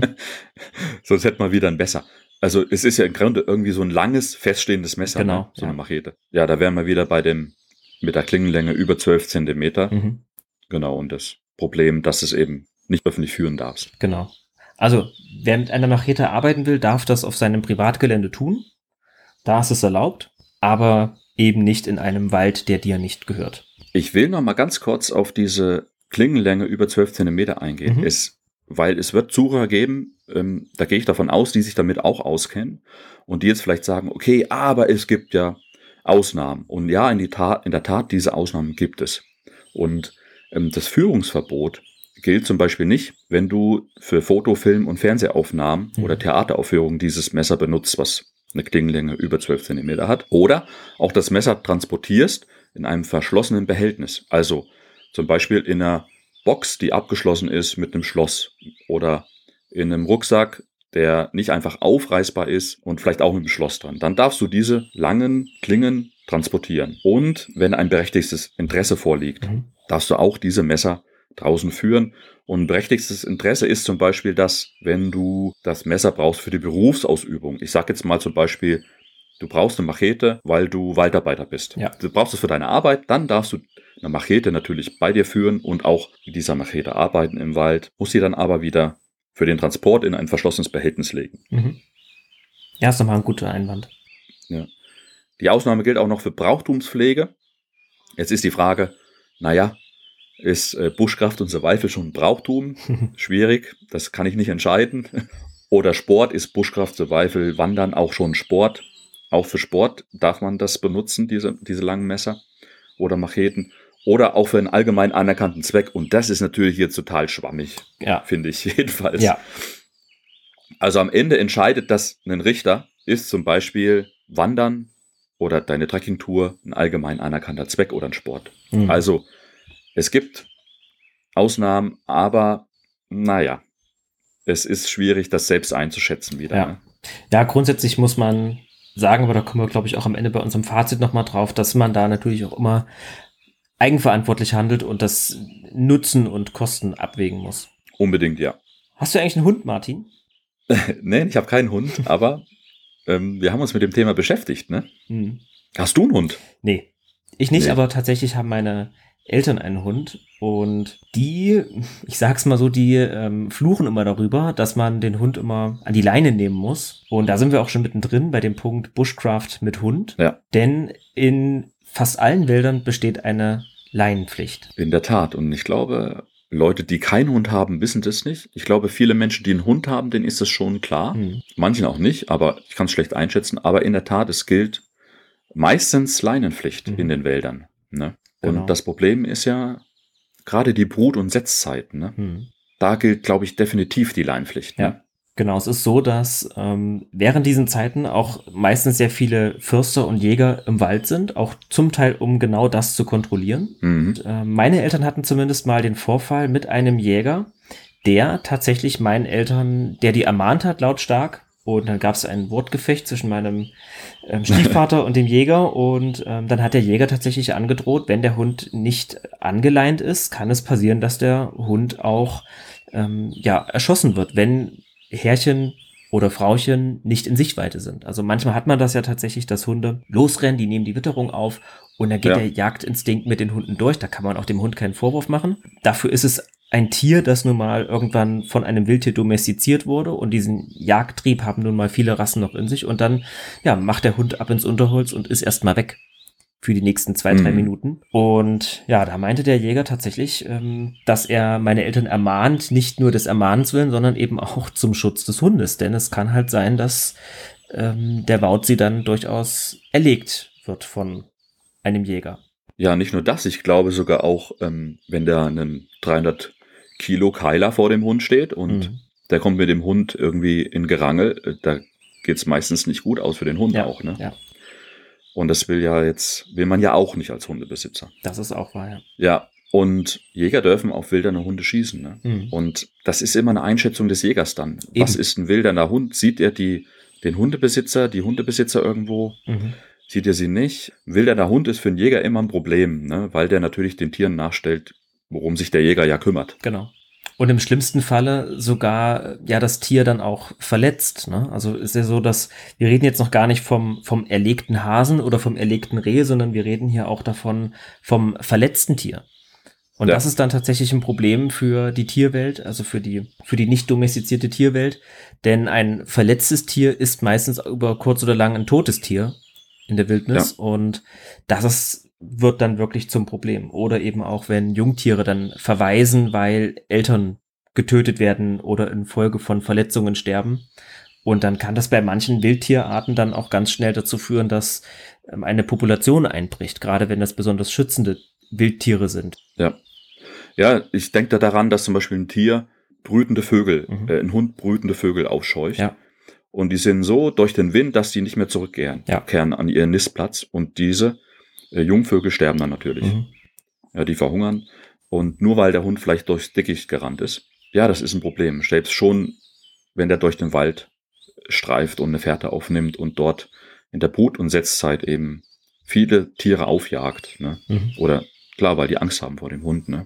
Speaker 3: Sonst hätte man wieder ein Messer. Also es ist ja im Grunde irgendwie so ein langes, feststehendes Messer,
Speaker 2: genau,
Speaker 3: ne? So eine Machete. Ja, da wären wir wieder mit der Klingenlänge über 12 Zentimeter. Genau, und das Problem, dass es eben nicht öffentlich führen darfst.
Speaker 2: Genau. Also, wer mit einer Machete arbeiten will, darf das auf seinem Privatgelände tun. Da ist es erlaubt, aber eben nicht in einem Wald, der dir nicht gehört.
Speaker 3: Ich will noch mal ganz kurz auf diese Klingenlänge über 12 Zentimeter eingehen. Weil es wird Zuhörer geben, da gehe ich davon aus, die sich damit auch auskennen und die jetzt vielleicht sagen, okay, aber es gibt ja Ausnahmen. Und ja, in der Tat, diese Ausnahmen gibt es. Und das Führungsverbot gilt zum Beispiel nicht, wenn du für Foto-, Film- und Fernsehaufnahmen oder Theateraufführungen dieses Messer benutzt, was eine Klingenlänge über 12 Zentimeter hat. Oder auch das Messer transportierst in einem verschlossenen Behältnis. Also zum Beispiel in einer Box, die abgeschlossen ist mit einem Schloss. Oder in einem Rucksack, der nicht einfach aufreißbar ist und vielleicht auch mit einem Schloss dran. Dann darfst du diese langen Klingen transportieren. Und wenn ein berechtigtes Interesse vorliegt, darfst du auch diese Messer draußen führen. Und berechtigtes Interesse ist zum Beispiel das, wenn du das Messer brauchst für die Berufsausübung. Ich sage jetzt mal zum Beispiel, du brauchst eine Machete, weil du Waldarbeiter bist.
Speaker 2: Ja.
Speaker 3: Du brauchst es für deine Arbeit, dann darfst du eine Machete natürlich bei dir führen und auch mit dieser Machete arbeiten im Wald, musst sie dann aber wieder für den Transport in ein verschlossenes Behältnis legen.
Speaker 2: Ja, ist nochmal ein guter Einwand.
Speaker 3: Ja. Die Ausnahme gilt auch noch für Brauchtumspflege. Jetzt ist die Frage, ist Bushcraft und Survival schon ein Brauchtum? Schwierig, das kann ich nicht entscheiden. Oder Sport, ist Bushcraft, Survival, Wandern auch schon Sport? Auch für Sport darf man das benutzen, diese langen Messer oder Macheten. Oder auch für einen allgemein anerkannten Zweck. Und das ist natürlich jetzt total schwammig, finde ich jedenfalls.
Speaker 2: Ja.
Speaker 3: Also am Ende entscheidet das ein Richter, ist zum Beispiel Wandern oder deine Trekkingtour ein allgemein anerkannter Zweck oder ein Sport. Also es gibt Ausnahmen, aber es ist schwierig, das selbst einzuschätzen wieder.
Speaker 2: Ja,
Speaker 3: ne?
Speaker 2: Ja, grundsätzlich muss man sagen, aber da kommen wir, glaube ich, auch am Ende bei unserem Fazit nochmal drauf, dass man da natürlich auch immer eigenverantwortlich handelt und das Nutzen und Kosten abwägen muss.
Speaker 3: Unbedingt, ja.
Speaker 2: Hast du eigentlich einen Hund, Martin?
Speaker 3: Nee, ich habe keinen Hund, aber wir haben uns mit dem Thema beschäftigt, ne? Hast du einen Hund?
Speaker 2: Nee, ich nicht,
Speaker 3: Nee.
Speaker 2: aber tatsächlich haben meine Eltern einen Hund und die, ich sag's mal so, die fluchen immer darüber, dass man den Hund immer an die Leine nehmen muss. Und da sind wir auch schon mittendrin bei dem Punkt Bushcraft mit Hund.
Speaker 3: Ja.
Speaker 2: Denn in fast allen Wäldern besteht eine Leinenpflicht.
Speaker 3: In der Tat. Und ich glaube, Leute, die keinen Hund haben, wissen das nicht. Ich glaube, viele Menschen, die einen Hund haben, denen ist das schon klar. Manchen auch nicht, aber ich kann es schlecht einschätzen. Aber in der Tat, es gilt meistens Leinenpflicht in den Wäldern. Ne?
Speaker 2: Genau.
Speaker 3: Und das Problem ist ja gerade die Brut- und Setzzeiten. Ne? Da gilt, glaube ich, definitiv die Leinenpflicht. Ne?
Speaker 2: Ja, genau. Es ist so, dass während diesen Zeiten auch meistens sehr viele Förster und Jäger im Wald sind, auch zum Teil, um genau das zu kontrollieren. Und, meine Eltern hatten zumindest mal den Vorfall mit einem Jäger, der tatsächlich meinen Eltern, der die ermahnt hat, lautstark, Und dann gab es ein Wortgefecht zwischen meinem Stiefvater und dem Jäger. Und dann hat der Jäger tatsächlich angedroht, wenn der Hund nicht angeleint ist, kann es passieren, dass der Hund auch erschossen wird, wenn Herrchen oder Frauchen nicht in Sichtweite sind. Also manchmal hat man das ja tatsächlich, dass Hunde losrennen, die nehmen die Witterung auf und dann geht der Jagdinstinkt mit den Hunden durch. Da kann man auch dem Hund keinen Vorwurf machen. Dafür ist es ein Tier, das nun mal irgendwann von einem Wildtier domestiziert wurde und diesen Jagdtrieb haben nun mal viele Rassen noch in sich und dann macht der Hund ab ins Unterholz und ist erstmal weg für die nächsten 2-3 Minuten. Und da meinte der Jäger tatsächlich, dass er meine Eltern ermahnt, nicht nur des Ermahnens willen, sondern eben auch zum Schutz des Hundes. Denn es kann halt sein, dass der Wauzi dann durchaus erlegt wird von einem Jäger.
Speaker 3: Ja, nicht nur das, ich glaube sogar auch, wenn da einen 300 Kilo Keiler vor dem Hund steht und der kommt mit dem Hund irgendwie in Gerangel, da geht's meistens nicht gut aus für den Hund auch, ne?
Speaker 2: Ja.
Speaker 3: Und das will man ja auch nicht als Hundebesitzer.
Speaker 2: Das ist auch wahr, ja.
Speaker 3: Ja, und Jäger dürfen auf wilderne Hunde schießen, ne? Und das ist immer eine Einschätzung des Jägers dann.
Speaker 2: Eben.
Speaker 3: Was ist ein wilderner Hund? Sieht er den Hundebesitzer, die Hundebesitzer irgendwo? Sieht er sie nicht? Ein wilderner Hund ist für einen Jäger immer ein Problem, ne? Weil der natürlich den Tieren nachstellt, worum sich der Jäger ja kümmert.
Speaker 2: Genau. Und im schlimmsten Falle sogar das Tier dann auch verletzt, ne? Also ist ja so, dass wir reden jetzt noch gar nicht vom erlegten Hasen oder vom erlegten Reh, sondern wir reden hier auch davon vom verletzten Tier. Und das ist dann tatsächlich ein Problem für die Tierwelt, also für die nicht domestizierte Tierwelt, denn ein verletztes Tier ist meistens über kurz oder lang ein totes Tier in der Wildnis und wird dann wirklich zum Problem. Oder eben auch, wenn Jungtiere dann verwaisen, weil Eltern getötet werden oder infolge von Verletzungen sterben. Und dann kann das bei manchen Wildtierarten dann auch ganz schnell dazu führen, dass eine Population einbricht, gerade wenn das besonders schützende Wildtiere sind.
Speaker 3: Ja, ich denke da daran, dass zum Beispiel ein Tier brütende Vögel, ein Hund brütende Vögel aufscheucht.
Speaker 2: Ja.
Speaker 3: Und die sind so durch den Wind, dass die nicht mehr zurückkehren an ihren Nistplatz. Und diese Jungvögel sterben dann natürlich. Ja, die verhungern. Und nur weil der Hund vielleicht durchs Dickicht gerannt ist, das ist ein Problem. Selbst schon, wenn der durch den Wald streift und eine Fährte aufnimmt und dort in der Brut- und Setzzeit eben viele Tiere aufjagt. Ne? Oder klar, weil die Angst haben vor dem Hund. Ne?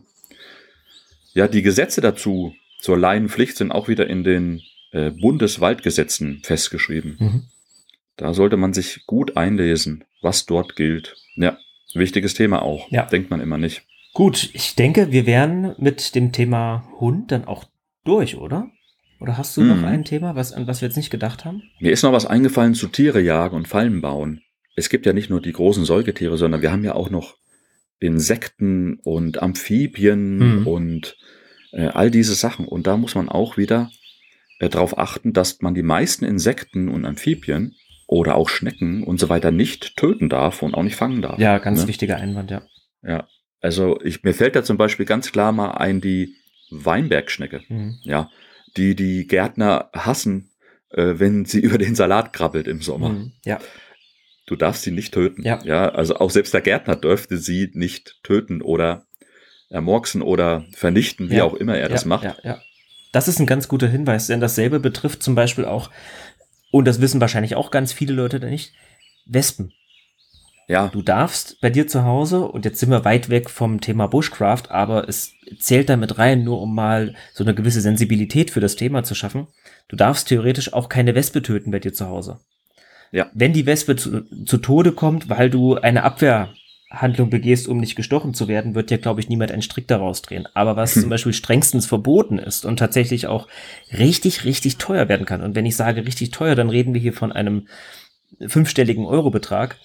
Speaker 3: Ja, die Gesetze dazu zur Leinenpflicht sind auch wieder in den Bundeswaldgesetzen festgeschrieben. Da sollte man sich gut einlesen, was dort gilt. Ja, wichtiges Thema auch. Denkt man immer nicht.
Speaker 2: Gut, ich denke, wir wären mit dem Thema Hund dann auch durch, oder? Oder hast du noch ein Thema, an was wir jetzt nicht gedacht haben?
Speaker 3: Mir ist noch was eingefallen zu Tiere jagen und Fallen bauen. Es gibt ja nicht nur die großen Säugetiere, sondern wir haben ja auch noch Insekten und Amphibien und all diese Sachen. Und da muss man auch wieder darauf achten, dass man die meisten Insekten und Amphibien oder auch Schnecken und so weiter nicht töten darf und auch nicht fangen darf.
Speaker 2: Ja, ganz wichtiger Einwand, ja.
Speaker 3: Ja, also mir fällt da zum Beispiel ganz klar mal ein, die Weinbergschnecke. Ja, die Gärtner hassen, wenn sie über den Salat krabbelt im Sommer.
Speaker 2: Ja.
Speaker 3: Du darfst sie nicht töten.
Speaker 2: Ja.
Speaker 3: Also auch selbst der Gärtner dürfte sie nicht töten oder ermorksen oder vernichten, wie auch immer er das macht.
Speaker 2: Ja. Das ist ein ganz guter Hinweis, denn dasselbe betrifft zum Beispiel auch, und das wissen wahrscheinlich auch ganz viele Leute da nicht, Wespen.
Speaker 3: Ja.
Speaker 2: Du darfst bei dir zu Hause, und jetzt sind wir weit weg vom Thema Bushcraft, aber es zählt damit rein, nur um mal so eine gewisse Sensibilität für das Thema zu schaffen. Du darfst theoretisch auch keine Wespe töten bei dir zu Hause.
Speaker 3: Ja.
Speaker 2: Wenn die Wespe zu Tode kommt, weil du eine Abwehrhandlung begehst, um nicht gestochen zu werden, wird dir, glaube ich, niemand einen Strick daraus drehen. Aber was zum Beispiel strengstens verboten ist und tatsächlich auch richtig, richtig teuer werden kann, und wenn ich sage richtig teuer, dann reden wir hier von einem 5-stelligen Eurobetrag,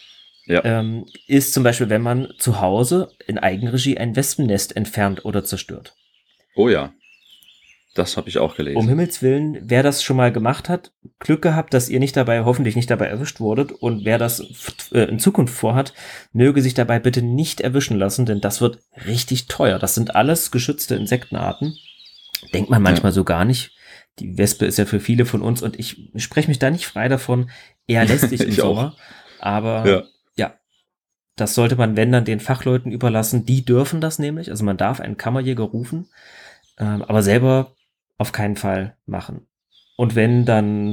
Speaker 2: ist zum Beispiel, wenn man zu Hause in Eigenregie ein Wespennest entfernt oder zerstört.
Speaker 3: Oh ja, das habe ich auch gelesen.
Speaker 2: Um Himmels Willen, wer das schon mal gemacht hat, Glück gehabt, dass ihr hoffentlich nicht dabei erwischt wurdet, und wer das in Zukunft vorhat, möge sich dabei bitte nicht erwischen lassen, denn das wird richtig teuer. Das sind alles geschützte Insektenarten. Denkt man manchmal so gar nicht. Die Wespe ist ja für viele von uns, und ich spreche mich da nicht frei davon, eher lästig im Sommer. Aber das sollte man, wenn dann, den Fachleuten überlassen. Die dürfen das nämlich. Also man darf einen Kammerjäger rufen, aber selber auf keinen Fall machen. Und wenn, dann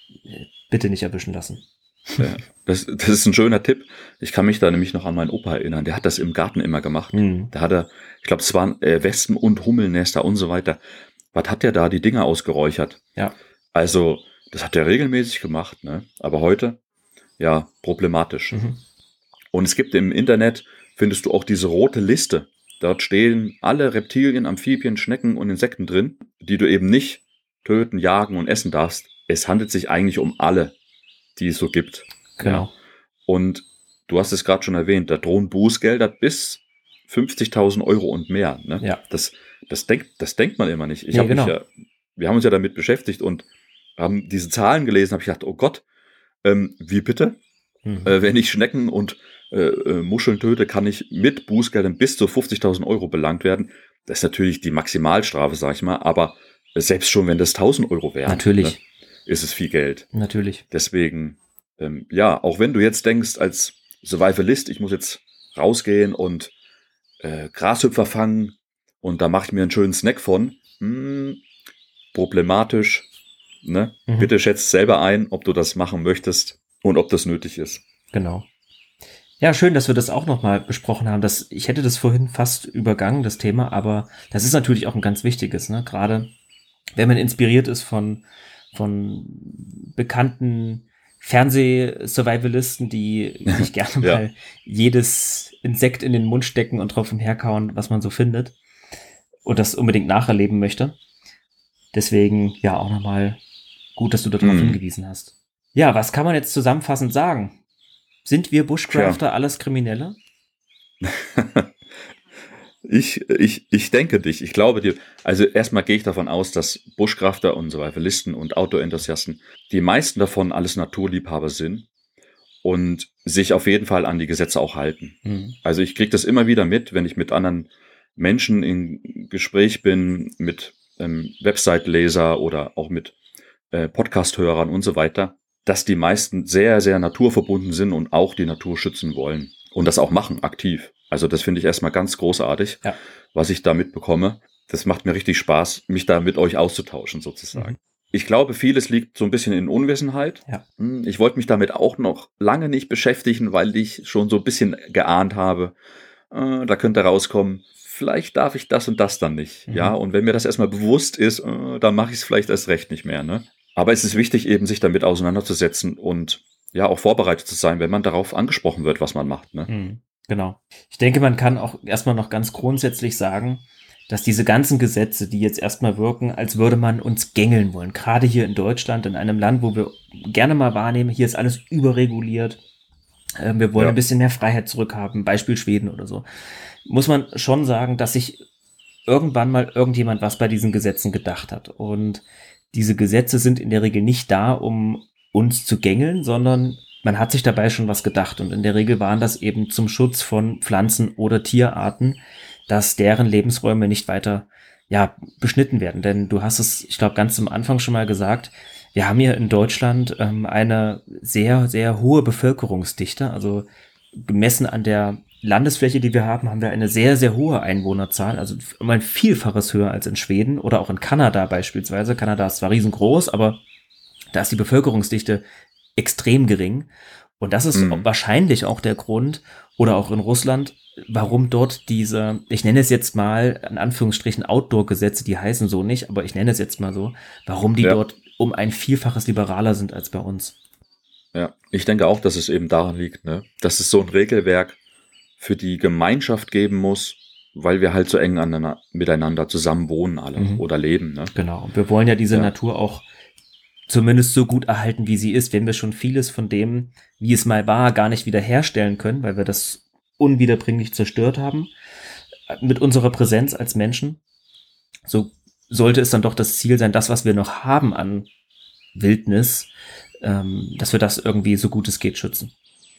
Speaker 2: bitte nicht erwischen lassen.
Speaker 3: Ja, das ist ein schöner Tipp. Ich kann mich da nämlich noch an meinen Opa erinnern. Der hat das im Garten immer gemacht. Da hat er, ich glaube, es waren Wespen- und Hummelnester und so weiter. Was hat der da die Dinger ausgeräuchert?
Speaker 2: Ja.
Speaker 3: Also, das hat er regelmäßig gemacht, ne? Aber heute, ja, problematisch. Und es gibt im Internet, findest du auch diese rote Liste. Dort stehen alle Reptilien, Amphibien, Schnecken und Insekten drin, die du eben nicht töten, jagen und essen darfst. Es handelt sich eigentlich um alle, die es so gibt.
Speaker 2: Genau.
Speaker 3: Ja. Und du hast es gerade schon erwähnt, da drohen Bußgelder bis 50.000 Euro und mehr. Ne?
Speaker 2: Ja.
Speaker 3: Das denkt man immer nicht.
Speaker 2: Nee, genau.
Speaker 3: Wir haben uns ja damit beschäftigt und haben diese Zahlen gelesen, habe ich gedacht, oh Gott, wie bitte? Wenn ich Schnecken und Muscheln töte, kann ich mit Bußgeldern bis zu 50.000 Euro belangt werden. Das ist natürlich die Maximalstrafe, sag ich mal, aber selbst schon, wenn das 1.000 Euro wären,
Speaker 2: Natürlich.
Speaker 3: Ne, ist es viel Geld.
Speaker 2: Natürlich.
Speaker 3: Deswegen, ja, auch wenn du jetzt denkst als Survivalist, ich muss jetzt rausgehen und Grashüpfer fangen und da mache ich mir einen schönen Snack von, problematisch, ne? Bitte schätzt selber ein, ob du das machen möchtest und ob das nötig ist.
Speaker 2: Genau. Ja, schön, dass wir das auch nochmal besprochen haben. Ich hätte das vorhin fast übergangen, das Thema, aber das ist natürlich auch ein ganz wichtiges, ne? Gerade wenn man inspiriert ist von bekannten Fernseh-Survivalisten, die sich gerne mal jedes Insekt in den Mund stecken und drauf umherkauen, was man so findet und das unbedingt nacherleben möchte. Deswegen ja auch nochmal gut, dass du darauf hingewiesen hast. Ja, was kann man jetzt zusammenfassend sagen? Sind wir Bushcrafter alles Kriminelle?
Speaker 3: Ich denke dich. Ich glaube dir. Also erstmal gehe ich davon aus, dass Bushcrafter und Survivalisten und Outdoor-Enthusiasten, die meisten davon alles Naturliebhaber sind und sich auf jeden Fall an die Gesetze auch halten. Also ich kriege das immer wieder mit, wenn ich mit anderen Menschen in Gespräch bin, mit Website-Leser oder auch mit Podcast-Hörern und so weiter, dass die meisten sehr, sehr naturverbunden sind und auch die Natur schützen wollen und das auch machen, aktiv. Also das finde ich erstmal ganz großartig, was ich da mitbekomme. Das macht mir richtig Spaß, mich da mit euch auszutauschen sozusagen. Ich glaube, vieles liegt so ein bisschen in Unwissenheit.
Speaker 2: Ja.
Speaker 3: Ich wollte mich damit auch noch lange nicht beschäftigen, weil ich schon so ein bisschen geahnt habe, da könnte rauskommen, vielleicht darf ich das und das dann nicht. Ja, und wenn mir das erstmal bewusst ist, dann mache ich es vielleicht erst recht nicht mehr, ne? Aber es ist wichtig, eben sich damit auseinanderzusetzen und ja auch vorbereitet zu sein, wenn man darauf angesprochen wird, was man macht. Ne?
Speaker 2: Genau. Ich denke, man kann auch erstmal noch ganz grundsätzlich sagen, dass diese ganzen Gesetze, die jetzt erstmal wirken, als würde man uns gängeln wollen. Gerade hier in Deutschland, in einem Land, wo wir gerne mal wahrnehmen, hier ist alles überreguliert. Wir wollen ein bisschen mehr Freiheit zurückhaben, Beispiel Schweden oder so. Muss man schon sagen, dass sich irgendwann mal irgendjemand was bei diesen Gesetzen gedacht hat. Und diese Gesetze sind in der Regel nicht da, um uns zu gängeln, sondern man hat sich dabei schon was gedacht. Und in der Regel waren das eben zum Schutz von Pflanzen oder Tierarten, dass deren Lebensräume nicht weiter beschnitten werden. Denn du hast es, ich glaube, ganz am Anfang schon mal gesagt, wir haben hier in Deutschland eine sehr, sehr hohe Bevölkerungsdichte. Also gemessen an der Landesfläche, die wir haben wir eine sehr, sehr hohe Einwohnerzahl, also um ein Vielfaches höher als in Schweden oder auch in Kanada beispielsweise. Kanada ist zwar riesengroß, aber da ist die Bevölkerungsdichte extrem gering. Und das ist wahrscheinlich auch der Grund, oder auch in Russland, warum dort diese, ich nenne es jetzt mal in Anführungsstrichen Outdoor-Gesetze, die heißen so nicht, aber ich nenne es jetzt mal so, warum die dort um ein Vielfaches liberaler sind als bei uns.
Speaker 3: Ja, ich denke auch, dass es eben daran liegt, ne? Dass es so ein Regelwerk für die Gemeinschaft geben muss, weil wir halt so eng miteinander zusammen wohnen alle oder leben. Ne?
Speaker 2: Genau, und wir wollen ja diese Natur auch zumindest so gut erhalten, wie sie ist, wenn wir schon vieles von dem, wie es mal war, gar nicht wiederherstellen können, weil wir das unwiederbringlich zerstört haben, mit unserer Präsenz als Menschen. So sollte es dann doch das Ziel sein, das, was wir noch haben an Wildnis, dass wir das irgendwie so gut es geht schützen.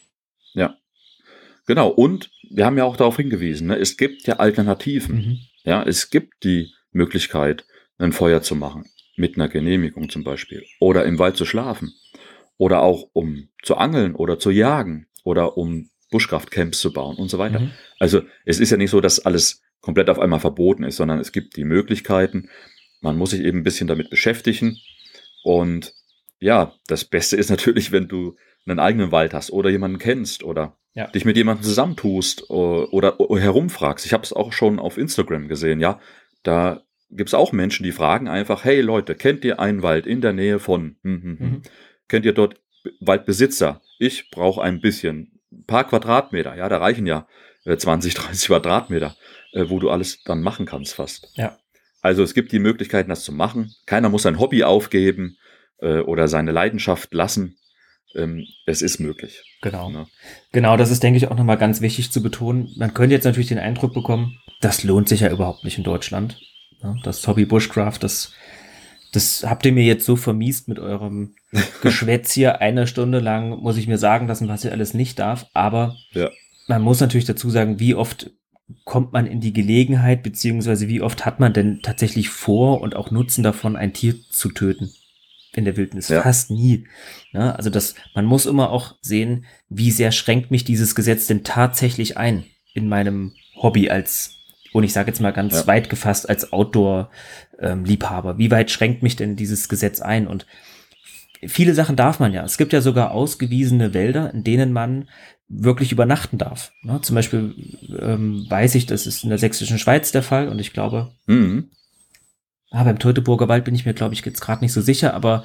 Speaker 3: Ja. Genau, und wir haben ja auch darauf hingewiesen, ne? Es gibt ja Alternativen. Ja, es gibt die Möglichkeit, ein Feuer zu machen, mit einer Genehmigung zum Beispiel, oder im Wald zu schlafen, oder auch um zu angeln oder zu jagen, oder um Bushcraft-Camps zu bauen und so weiter. Also es ist ja nicht so, dass alles komplett auf einmal verboten ist, sondern es gibt die Möglichkeiten, man muss sich eben ein bisschen damit beschäftigen und ja, das Beste ist natürlich, wenn du einen eigenen Wald hast oder jemanden kennst oder dich mit jemandem zusammentust oder herumfragst. Ich habe es auch schon auf Instagram gesehen, ja. Da gibt es auch Menschen, die fragen einfach, hey Leute, kennt ihr einen Wald in der Nähe von? Kennt ihr dort Waldbesitzer? Ich brauche ein paar Quadratmeter. Ja, da reichen ja 20, 30 Quadratmeter, wo du alles dann machen kannst fast.
Speaker 2: Ja.
Speaker 3: Also es gibt die Möglichkeiten, das zu machen. Keiner muss sein Hobby aufgeben oder seine Leidenschaft lassen. Es ist möglich.
Speaker 2: Genau.
Speaker 3: Ja.
Speaker 2: Genau, das ist, denke ich, auch nochmal ganz wichtig zu betonen. Man könnte jetzt natürlich den Eindruck bekommen, das lohnt sich ja überhaupt nicht in Deutschland. Ja, das Hobby Bushcraft, das habt ihr mir jetzt so vermiest mit eurem Geschwätz hier 1 Stunde lang, muss ich mir sagen lassen, was ihr alles nicht darf. Aber man muss natürlich dazu sagen, wie oft kommt man in die Gelegenheit, beziehungsweise wie oft hat man denn tatsächlich vor und auch Nutzen davon, ein Tier zu töten in der Wildnis? Fast nie. Ja, also man muss immer auch sehen, wie sehr schränkt mich dieses Gesetz denn tatsächlich ein in meinem Hobby und ich sage jetzt mal ganz weit gefasst als Outdoor-Liebhaber. Wie weit schränkt mich denn dieses Gesetz ein? Und viele Sachen darf man ja. Es gibt ja sogar ausgewiesene Wälder, in denen man wirklich übernachten darf. Ja, zum Beispiel weiß ich, das ist in der Sächsischen Schweiz der Fall und ich glaube, beim Teutoburger Wald bin ich mir, glaube ich, jetzt gerade nicht so sicher, aber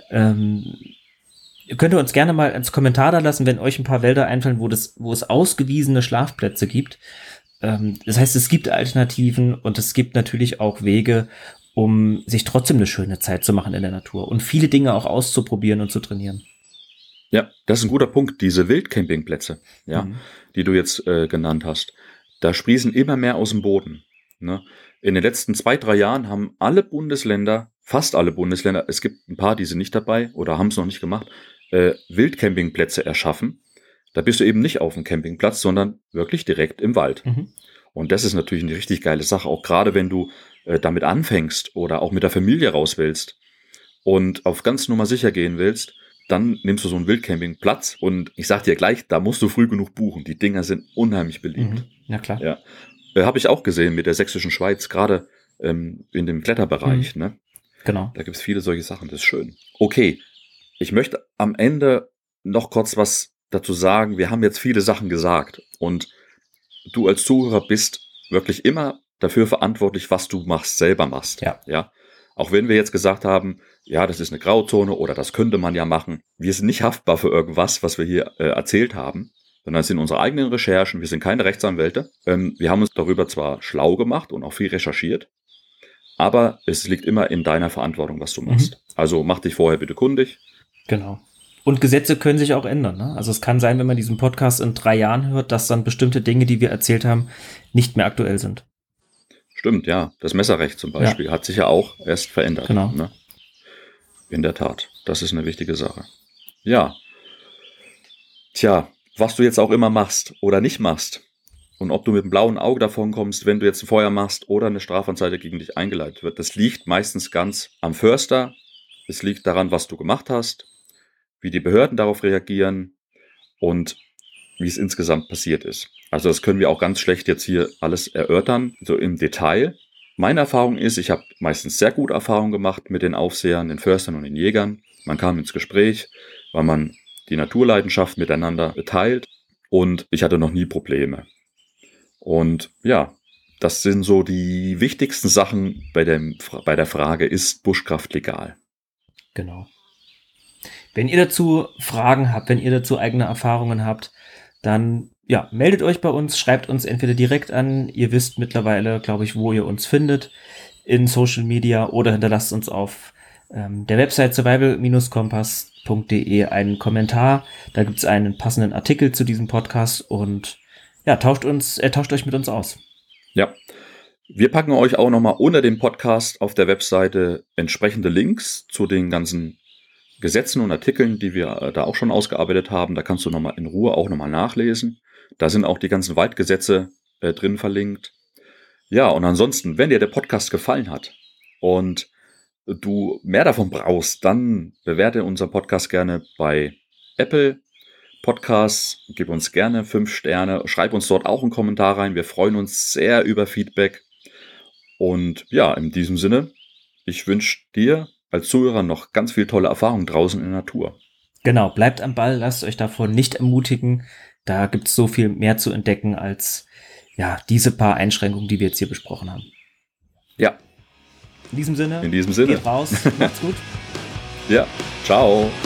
Speaker 2: ihr könnt uns gerne mal als Kommentar da lassen, wenn euch ein paar Wälder einfallen, wo es ausgewiesene Schlafplätze gibt. Das heißt, es gibt Alternativen und es gibt natürlich auch Wege, um sich trotzdem eine schöne Zeit zu machen in der Natur und viele Dinge auch auszuprobieren und zu trainieren.
Speaker 3: Ja, das ist ein guter Punkt, diese Wildcampingplätze, die du jetzt genannt hast. Da sprießen immer mehr aus dem Boden. Ne? In den letzten 2, 3 Jahren haben fast alle Bundesländer, es gibt ein paar, die sind nicht dabei oder haben es noch nicht gemacht, Wildcampingplätze erschaffen. Da bist du eben nicht auf dem Campingplatz, sondern wirklich direkt im Wald. Und das ist natürlich eine richtig geile Sache, auch gerade wenn du damit anfängst oder auch mit der Familie raus willst und auf ganz Nummer sicher gehen willst, dann nimmst du so einen Wildcampingplatz und ich sag dir gleich, da musst du früh genug buchen. Die Dinger sind unheimlich beliebt.
Speaker 2: Ja, klar.
Speaker 3: Ja. Habe ich auch gesehen mit der Sächsischen Schweiz, gerade in dem Kletterbereich. Ne?
Speaker 2: Genau.
Speaker 3: Da gibt es viele solche Sachen, das ist schön. Okay, ich möchte am Ende noch kurz was dazu sagen. Wir haben jetzt viele Sachen gesagt und du als Zuhörer bist wirklich immer dafür verantwortlich, was du selber machst. Ja. Auch wenn wir jetzt gesagt haben, ja, das ist eine Grauzone oder das könnte man ja machen. Wir sind nicht haftbar für irgendwas, was wir hier erzählt haben, sondern es sind unsere eigenen Recherchen. Wir sind keine Rechtsanwälte. Wir haben uns darüber zwar schlau gemacht und auch viel recherchiert, aber es liegt immer in deiner Verantwortung, was du machst. Also mach dich vorher bitte kundig.
Speaker 2: Genau. Und Gesetze können sich auch ändern. Ne? Also es kann sein, wenn man diesen Podcast in 3 Jahren hört, dass dann bestimmte Dinge, die wir erzählt haben, nicht mehr aktuell sind.
Speaker 3: Stimmt, ja. Das Messerrecht zum Beispiel hat sich ja auch erst verändert.
Speaker 2: Genau.
Speaker 3: Ne? In der Tat. Das ist eine wichtige Sache. Ja. Tja, was du jetzt auch immer machst oder nicht machst und ob du mit dem blauen Auge davon kommst, wenn du jetzt ein Feuer machst oder eine Strafanzeige gegen dich eingeleitet wird, das liegt meistens ganz am Förster. Es liegt daran, was du gemacht hast, wie die Behörden darauf reagieren und wie es insgesamt passiert ist. Also das können wir auch ganz schlecht jetzt hier alles erörtern, so im Detail. Meine Erfahrung ist, ich habe meistens sehr gute Erfahrungen gemacht mit den Aufsehern, den Förstern und den Jägern. Man kam ins Gespräch, weil man die Naturleidenschaft miteinander teilt und ich hatte noch nie Probleme. Und ja, das sind so die wichtigsten Sachen bei der Frage, ist Bushcraft legal?
Speaker 2: Genau. Wenn ihr dazu Fragen habt, wenn ihr dazu eigene Erfahrungen habt, dann meldet euch bei uns, schreibt uns entweder direkt an. Ihr wisst mittlerweile, glaube ich, wo ihr uns findet in Social Media oder hinterlasst uns auf der Website survival-kompass.de einen Kommentar. Da gibt es einen passenden Artikel zu diesem Podcast und tauscht euch mit uns aus.
Speaker 3: Ja, wir packen euch auch nochmal unter dem Podcast auf der Webseite entsprechende Links zu den ganzen Gesetzen und Artikeln, die wir da auch schon ausgearbeitet haben. Da kannst du nochmal in Ruhe auch nochmal nachlesen. Da sind auch die ganzen Waldgesetze drin verlinkt. Ja, und ansonsten, wenn dir der Podcast gefallen hat und du mehr davon brauchst, dann bewerte unseren Podcast gerne bei Apple Podcasts. Gib uns gerne 5 Sterne. Schreib uns dort auch einen Kommentar rein. Wir freuen uns sehr über Feedback. Und ja, in diesem Sinne, ich wünsche dir als Zuhörer noch ganz viel tolle Erfahrungen draußen in der Natur.
Speaker 2: Genau, bleibt am Ball, lasst euch davon nicht ermutigen. Da gibt es so viel mehr zu entdecken als diese paar Einschränkungen, die wir jetzt hier besprochen haben.
Speaker 3: Ja.
Speaker 2: In diesem Sinne,
Speaker 3: geht
Speaker 2: raus, macht's gut.
Speaker 3: Ja, ciao.